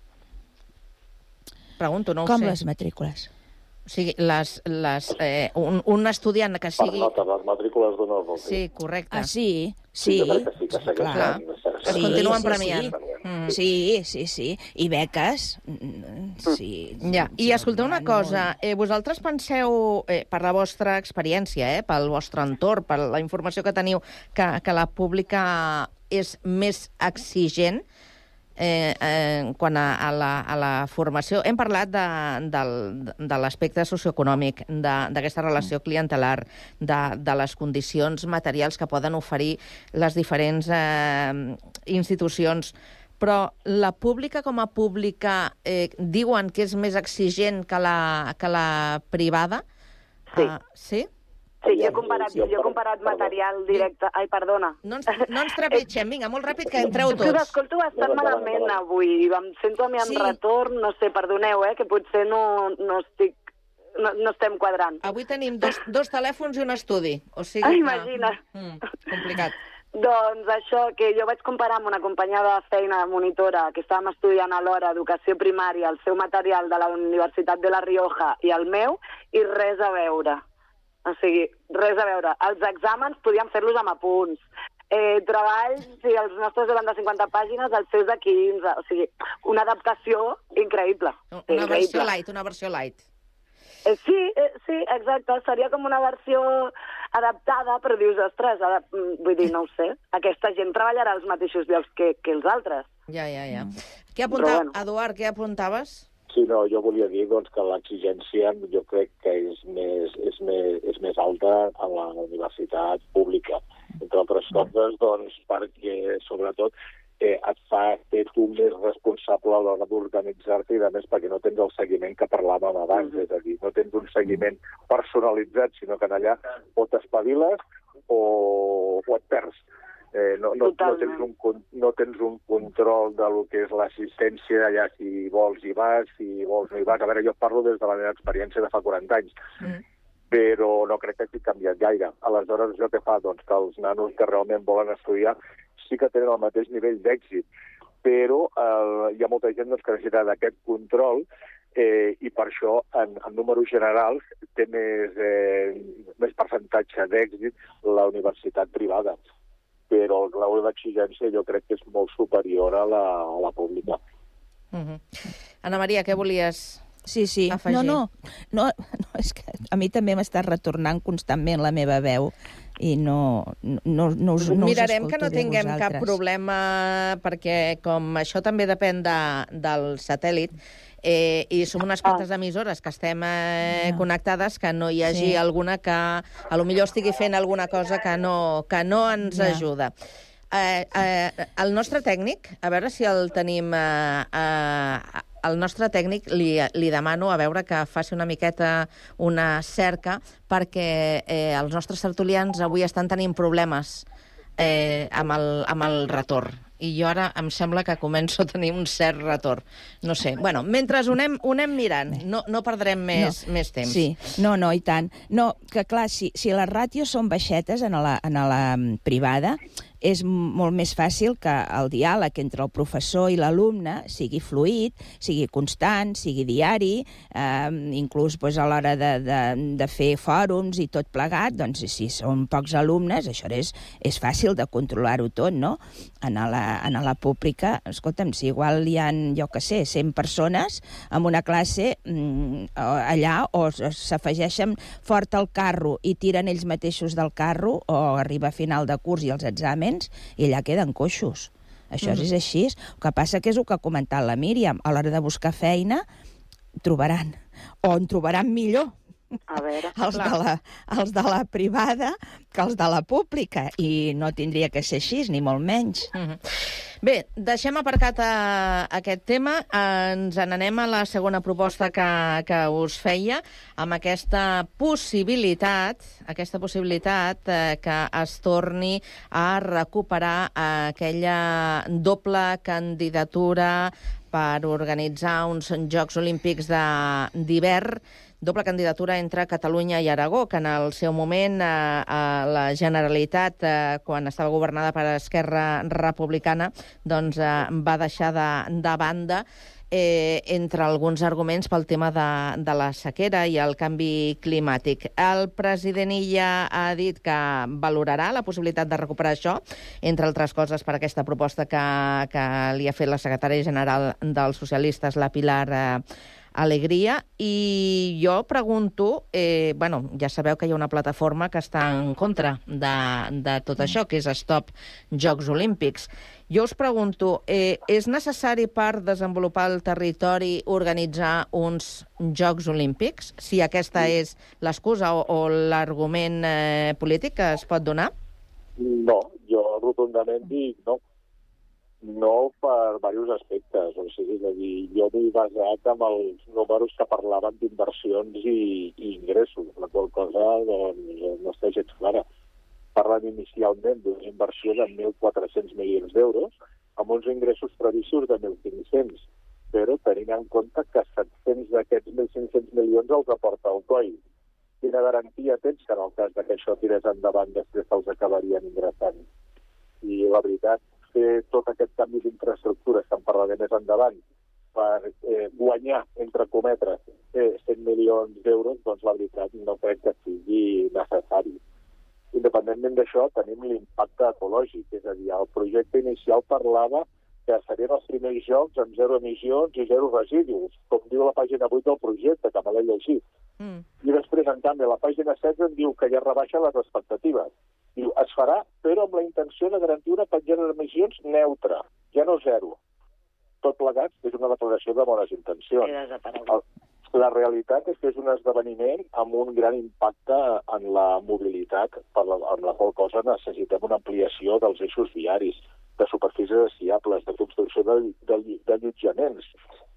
Pregunto, no ho Com sé. les matrícules? O sigui, les, les, eh, un, un estudiant que sigui... Per nota, les matrícules d'una volta. Sí, correcte. Ah, sí? Sí, sí, que sí, que clar. clar. Es sí, continuen sí, premiant. Sí. Mm. sí, sí, sí. I beques, sí. Ja. I escolteu una cosa, eh, vosaltres penseu, eh, per la vostra experiència, eh, pel vostre entorn, per la informació que teniu, que, que la pública és més exigent Eh, eh, quan a, a, la, a la formació. Hem parlat de, de, de l'aspecte socioeconòmic, d'aquesta relació clientelar, de, de les condicions materials que poden oferir les diferents eh, institucions, però la pública com a pública eh, diuen que és més exigent que la, que la privada? Sí. Uh, sí? Sí, jo he comparat, jo he comparat material directe... Ai, perdona. No ens, no ens trepitgem, vinga, molt ràpid, que entreu tots. Us escolto bastant malament avui, em sento a mi en sí. retorn, no sé, perdoneu, eh, que potser no, no estic... No, no estem quadrant. Avui tenim dos, dos telèfons i un estudi. O sigui Ai, que... imagina't. Mm, complicat. Doncs això, que jo vaig comparar amb una companya de feina monitora que estàvem estudiant alhora educació primària, el seu material de la Universitat de La Rioja i el meu, i res a veure. O sigui, res a veure. Els exàmens podíem fer-los amb apunts. Eh, treballs, si els nostres eren de cinquanta pàgines, els seus de quinze. O sigui, una adaptació increïble. Una increïble. versió light, una versió light. Eh, sí, eh, sí, exacte. Seria com una versió adaptada, però dius, ostres, adap... vull dir, no ho sé. Aquesta gent treballarà als mateixos llocs que, que els altres. Ja, ja, ja. Què apuntava, bueno. Eduard, què apuntaves? Sí, no, jo volia dir doncs, que l'exigència jo crec que és més, és, més, és més alta a la universitat pública. Entre altres coses, doncs, perquè, sobretot, eh, et fa ser tu més responsable a l'hora d'organitzar-te i, a més, perquè no tens el seguiment que parlàvem abans. Mm-hmm. És a dir, no tens un seguiment personalitzat, sinó que allà o t'espaviles o, o et perds. Eh, no, no, no, tens un, no tens un control de lo que és l'assistència, allà si vols hi vas, si vols no hi vas. A veure, jo parlo des de la meva experiència de fa quaranta anys, mm. però no crec que hagi canviat gaire. Aleshores, jo què fa? Doncs que els nanos que realment volen estudiar sí que tenen el mateix nivell d'èxit, però eh, hi ha molta gent doncs, que necessita d'aquest control eh, i per això, en, en números generals, té més, eh, més percentatge d'èxit la universitat privada. Però el grau d'exigència jo crec que és molt superior a la, a la pública. Uh-huh. Anna Maria, què volies sí, sí. afegir? No, no, no, no, és que a mi també m'està retornant constantment la meva veu i no, no, no, us, no Mirarem us que no tinguem vosaltres. cap problema, perquè com això també depèn de, del satèl·lit, Eh, i som unes quantes emissores que estem eh, no. connectades, que no hi hagi sí. alguna que a lo millor estigui fent alguna cosa que no, que no ens no. ajuda. Eh, eh, el nostre tècnic, a veure si el tenim... Eh, eh, el nostre tècnic li, li demano a veure que faci una miqueta una cerca, perquè eh, els nostres tertulians avui estan tenint problemes eh, amb, el, amb el retorn. I jo ara em sembla que començo a tenir un cert retorn. No sé. Bueno, mentre ho anem, ho anem mirant, no, no perdrem més, no. més temps. Sí, no, no, i tant. No, que clar, si, si les ràtios són baixetes en la, en la privada, és molt més fàcil que el diàleg entre el professor i l'alumne sigui fluid, sigui constant, sigui diari, eh, inclús doncs, a l'hora de, de, de fer fòrums i tot plegat, doncs si són pocs alumnes, això és, és fàcil de controlar-ho tot, no? En la, en la pública, escolta'm, si igual hi ha, jo què sé, cent persones en una classe mm, allà, o s'afegeixen fort al carro i tiren ells mateixos del carro, o arriba a final de curs i els exàmens, i allà queden coixos. Això mm. és així. El que passa que és el que ha comentat la Míriam. A l'hora de buscar feina, trobaran. O en trobaran millor. A veure, els, de la, els de la privada que els de la pública, i no tindria que ser així, ni molt menys. Mm-hmm. Bé, deixem aparcat a, aquest tema, ens n'anem a la segona proposta que, que us feia, amb aquesta possibilitat, aquesta possibilitat eh, que es torni a recuperar aquella doble candidatura per organitzar uns Jocs Olímpics d'hivern, doble candidatura entre Catalunya i Aragó, que en el seu moment eh, a la Generalitat, eh, quan estava governada per Esquerra Republicana, doncs eh, va deixar de, de banda eh, entre alguns arguments pel tema de, de la sequera i el canvi climàtic. El president Illa ha dit que valorarà la possibilitat de recuperar això, entre altres coses per aquesta proposta que, que li ha fet la secretària general dels socialistes, la Pilar eh, Alegria, i jo pregunto, eh, bueno, ja sabeu que hi ha una plataforma que està en contra de, de tot això, que és Stop Jocs Olímpics. Jo us pregunto, eh, és necessari per desenvolupar el territori organitzar uns Jocs Olímpics? Si aquesta és l'excusa o, o l'argument eh, polític que es pot donar? No, jo rotundament dic no. No per diversos aspectes. O sigui, és a dir, jo m'he basat en els números que parlaven d'inversions i, i ingressos, la qual cosa doncs, no està gens clara. Parlen inicialment d'una inversió de mil quatre-cents milions d'euros amb uns ingressos previstos de mil cinc-cents, però tenint en compte que set-cents d'aquests mil cinc-cents milions els aporta el C O I. Quina garantia tens que en el cas que això tirés endavant després se'ls acabarien ingressant? I la veritat, fer tot aquest canvi d'infraestructures que en parlaré més endavant per eh, guanyar, entre cometes, eh, cent milions d'euros, doncs la veritat no crec que sigui necessari. Independentment d'això, tenim l'impacte ecològic, és a dir, el projecte inicial parlava que serien els primers jocs amb zero emissions i zero residus, com diu la pàgina vuit del projecte, que me l'he llegit. Mm. I després, en canvi, la pàgina setze en diu que ja rebaixa les expectatives. Diu, es farà, però amb la intenció de garantir una petjada d'emissions neutra, ja no zero. Tot plegat és una declaració de bones intencions. El, la realitat és que és un esdeveniment amb un gran impacte en la mobilitat, per la, amb la qual cosa necessitem una ampliació dels eixos viaris, de superfícies esquiables, de construcció d'allotjaments.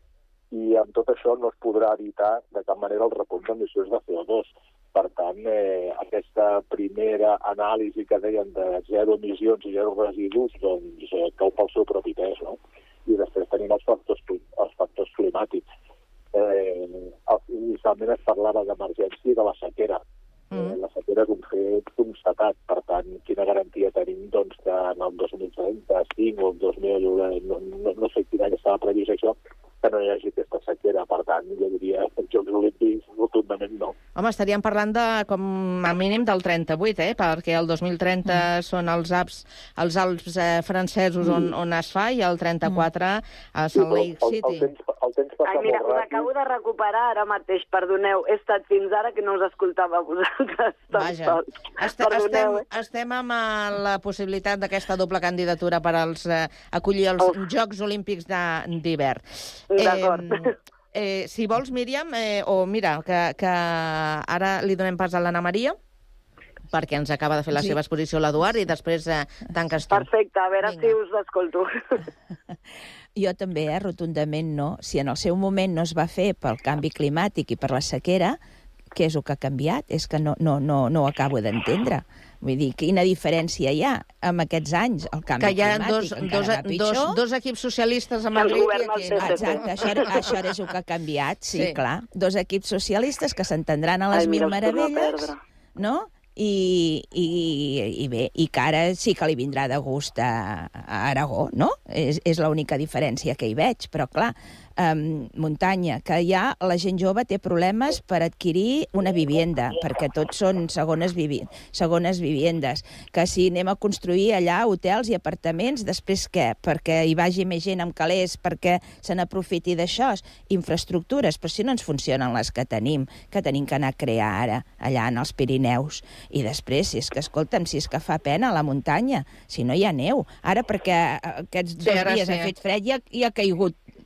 I amb tot això no es podrà evitar de cap manera el repunt d'emissions de C O dos. Per tant, eh, aquesta primera anàlisi que deien de zero emissions i zero residus, doncs eh, cau pel seu propi pes, no? I després tenim els factors, els factors climàtics. Eh, inicialment es parlava d'emergència i de la sequera. Mm. Eh, la sequera és un fet constatat, per tant, quina garantia tenim doncs, que en el dos mil trenta-cinc o el dos mil... No, no, no sé quin any estava previst això, que no hi hagi aquesta sequera. Per tant, jo diria que els Jocs Olímpics rotundament no. Home, estaríem parlant de, com a mínim del trenta-vuit, eh? Perquè el dos mil trenta mm. són els Alps, els Alps eh, francesos on, mm. on es fa, i el trenta-quatre a Salt Lake City. El, el, temps, el temps passa Ai, mira, molt ràpid. us acabo de recuperar ara mateix, perdoneu. He estat fins ara que no us escoltava a vosaltres. Vaja, Est estem, eh? estem amb la possibilitat d'aquesta doble candidatura per als, eh, acollir els oh. Jocs Olímpics d'hivern. D'acord. Eh, eh, si vols, Míriam, eh, o mira, que, que ara li donem pas a l'Anna Maria, perquè ens acaba de fer la sí. seva exposició l'Eduard, i després eh, tanques tu. Perfecte, a veure Vinga. si us escolto. Jo també, eh, rotundament no. Si en el seu moment no es va fer pel canvi climàtic i per la sequera, què és el que ha canviat? És que no, no, no, no ho acabo d'entendre. Vull dir, quina diferència hi ha amb aquests anys? El canvi que hi ha climàtic dos, encara dos, va pitjor. Dos, dos equips socialistes a Madrid i aquí. Exacte, això, això és el que ha canviat, sí, sí. clar. Dos equips socialistes que s'entendran a les Ai, mil mira, meravelles, no? I, i, i bé, i que ara sí que li vindrà de gust a, a Aragó, no? És, és l'única diferència que hi veig, però clar, um, muntanya, que ja la gent jove té problemes per adquirir una vivienda, perquè tots són segones, vivi segones viviendes, que si anem a construir allà hotels i apartaments, després què? Perquè hi vagi més gent amb calés, perquè se n'aprofiti d'això, infraestructures, però si no ens funcionen les que tenim, que tenim que anar a crear ara, allà en els Pirineus. I després, si és que, escolta'm, si és que fa pena a la muntanya, si no hi ha neu. Ara, perquè aquests dos sí, dies sí. ha fet fred i ha, i ha caigut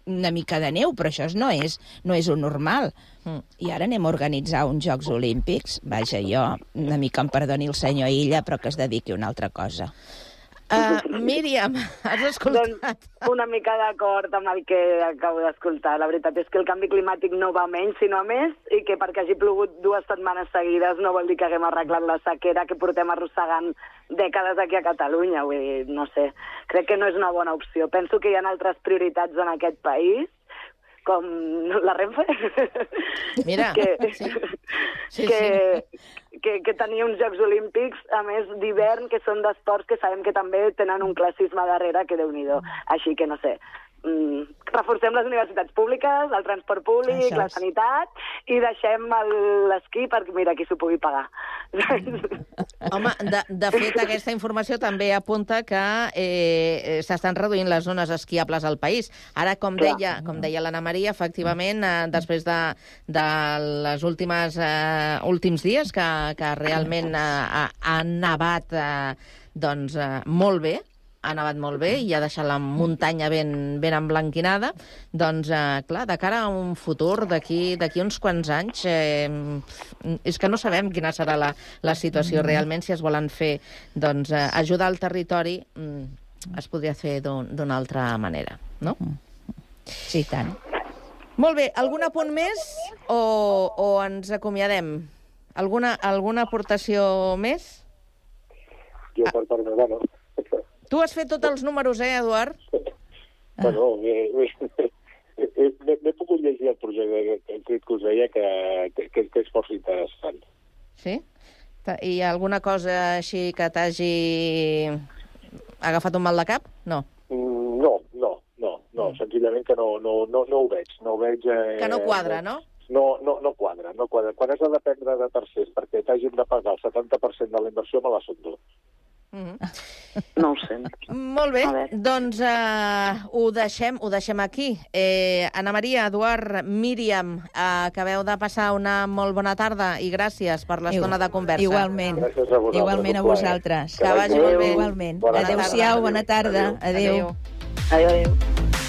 una mica de neu, però això no és, no és un normal. Mm. I ara anem a organitzar uns Jocs Olímpics. Vaja, jo, una mica em perdoni el senyor Illa, però que es dediqui a una altra cosa. Uh, Míriam, has escoltat? Doncs una mica d'acord amb el que acabo d'escoltar. La veritat és que el canvi climàtic no va menys, sinó a més, i que perquè hagi plogut dues setmanes seguides no vol dir que haguem arreglat la sequera que portem arrossegant dècades aquí a Catalunya. Vull dir, no sé, crec que no és una bona opció. Penso que hi ha altres prioritats en aquest país, com la Renfe, Mira, que, sí. Sí, que, sí. que, que tenia uns Jocs Olímpics, a més d'hivern, que són d'esports que sabem que també tenen un classisme darrere que Déu-n'hi-do. Així que, no sé, mm, reforcem les universitats públiques, el transport públic, Això és. la sanitat, i deixem l'esquí perquè, mira, qui s'ho pugui pagar. Home, de, de fet, aquesta informació també apunta que eh, s'estan reduint les zones esquiables al país. Ara, com Clar. deia, com deia l'Anna Maria, efectivament, eh, després de, de les últimes eh, últims dies que, que realment eh, han nevat eh, doncs, eh, molt bé, ha nevat molt bé i ha deixat la muntanya ben, ben emblanquinada, doncs, eh, clar, de cara a un futur d'aquí d'aquí uns quants anys, eh, és que no sabem quina serà la, la situació realment, si es volen fer, doncs, eh, ajudar al territori, mm, es podria fer d'una altra manera, no? Sí, tant. Molt bé, algun apunt més o, o ens acomiadem? Alguna, alguna aportació més? Jo per part meva, no. Tu has fet tots els números, eh, Eduard? Bueno, m'he pogut llegir el projecte que, que us deia que, que, que és força interessant. Sí? I alguna cosa així que t'hagi agafat un mal de cap? No. Mm, no, no, no, no. Mm. Senzillament que no, no, no, no ho veig. No ho veig eh, que no quadra, no? No, no, no quadra, no quadra. Quan has de dependre de tercers perquè t'hagin de pagar el setanta per cent de la inversió, me la sondo. Mm-hmm. No ho sé. Molt bé, doncs uh, ho, deixem, ho deixem aquí. Eh, Anna Maria, Eduard, Míriam, uh, acabeu de passar una molt bona tarda i gràcies per l'estona de conversa. Igualment. Gràcies a vosaltres. Igualment a vosaltres. Que vagi molt bé. Igualment. Bona Adéu-siau, bona tarda. Adéu. Adéu, adéu.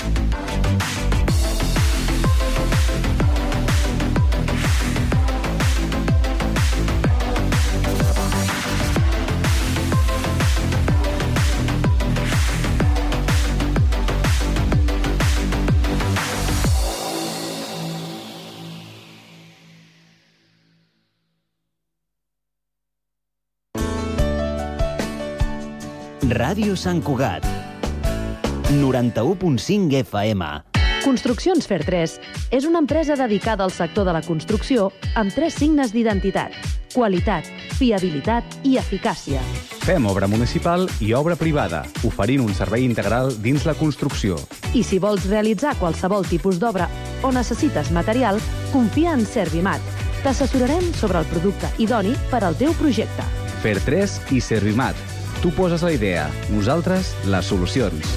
Ràdio Sant Cugat, noranta-u punt cinc F M. Construccions Fer tres és una empresa dedicada al sector de la construcció amb tres signes d'identitat: qualitat, fiabilitat i eficàcia. Fem obra municipal i obra privada, oferint un servei integral dins la construcció. I si vols realitzar qualsevol tipus d'obra o necessites material, confia en Servimat. T'assessorarem sobre el producte idoni per al teu projecte. Fer tres i Servimat. Tu poses la idea, nosaltres les solucions.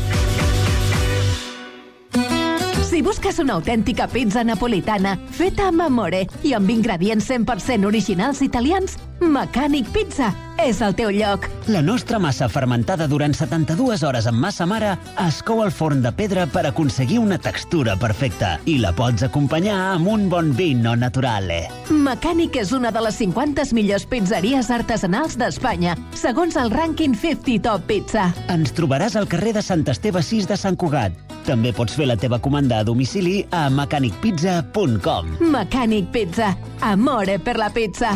Si busques una autèntica pizza napolitana feta amb amore i amb ingredients cent per cent originals italians, Mecànic Pizza és el teu lloc. La nostra massa fermentada durant setanta-dues hores amb massa mare es cou al forn de pedra per aconseguir una textura perfecta i la pots acompanyar amb un bon vino naturale. Mecànic és una de les cinquanta millors pizzeries artesanals d'Espanya, segons el rànquing cinquanta Top Pizza. Ens trobaràs al carrer de Sant Esteve sis de Sant Cugat. També pots fer la teva comanda a domicili a mecànic pizza punt com. Mecànic Pizza. Amore per la pizza.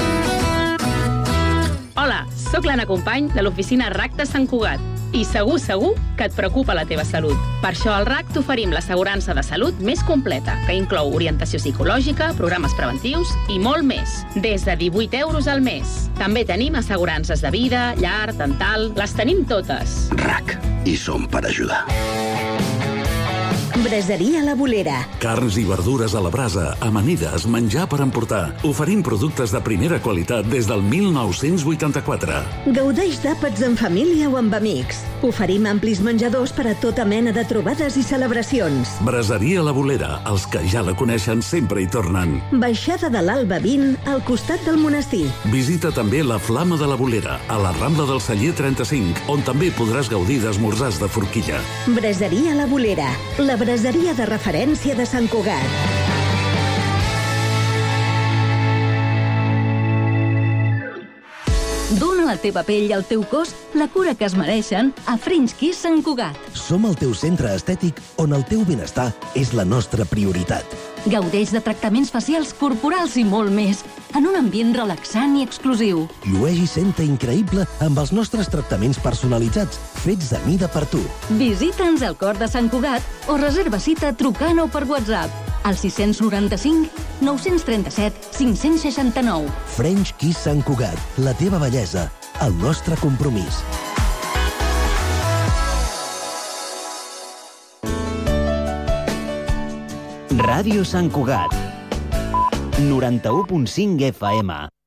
Hola, sóc l'Anna Company de l'oficina R A C de Sant Cugat i segur, segur que et preocupa la teva salut. Per això al R A C t'oferim l'assegurança de salut més completa, que inclou orientació psicològica, programes preventius i molt més, des de divuit euros al mes. També tenim assegurances de vida, llar, dental, les tenim totes. R A C, i som per ajudar. Braseria La Bolera. Carns i verdures a la brasa, amanides, menjar per emportar. Oferim productes de primera qualitat des del mil nou-cents vuitanta-quatre. Gaudeix d'àpats en família o amb amics. Oferim amplis menjadors per a tota mena de trobades i celebracions. Braseria La Bolera, els que ja la coneixen sempre hi tornen. Baixada de l'Alba vint, al costat del monestir. Visita també la Flama de la Bolera, a la Rambla del Celler trenta-cinc, on també podràs gaudir d'esmorzars de forquilla. Braseria La Bolera. La braseria de referència de Sant Cugat. Dóna a la teva pell i al teu cos la cura que es mereixen a French Kiss Sant Cugat. Som el teu centre estètic on el teu benestar és la nostra prioritat. Gaudeix de tractaments facials, corporals i molt més, en un ambient relaxant i exclusiu. Llueix i senta increïble amb els nostres tractaments personalitzats, fets a mida per tu. Visita'ns al cor de Sant Cugat o reserva cita trucant o per WhatsApp al sis nou cinc, nou tres set, cinc sis nou. French Kiss Sant Cugat, la teva bellesa, el nostre compromís. Ràdio Sant Cugat, noranta-u punt cinc F M.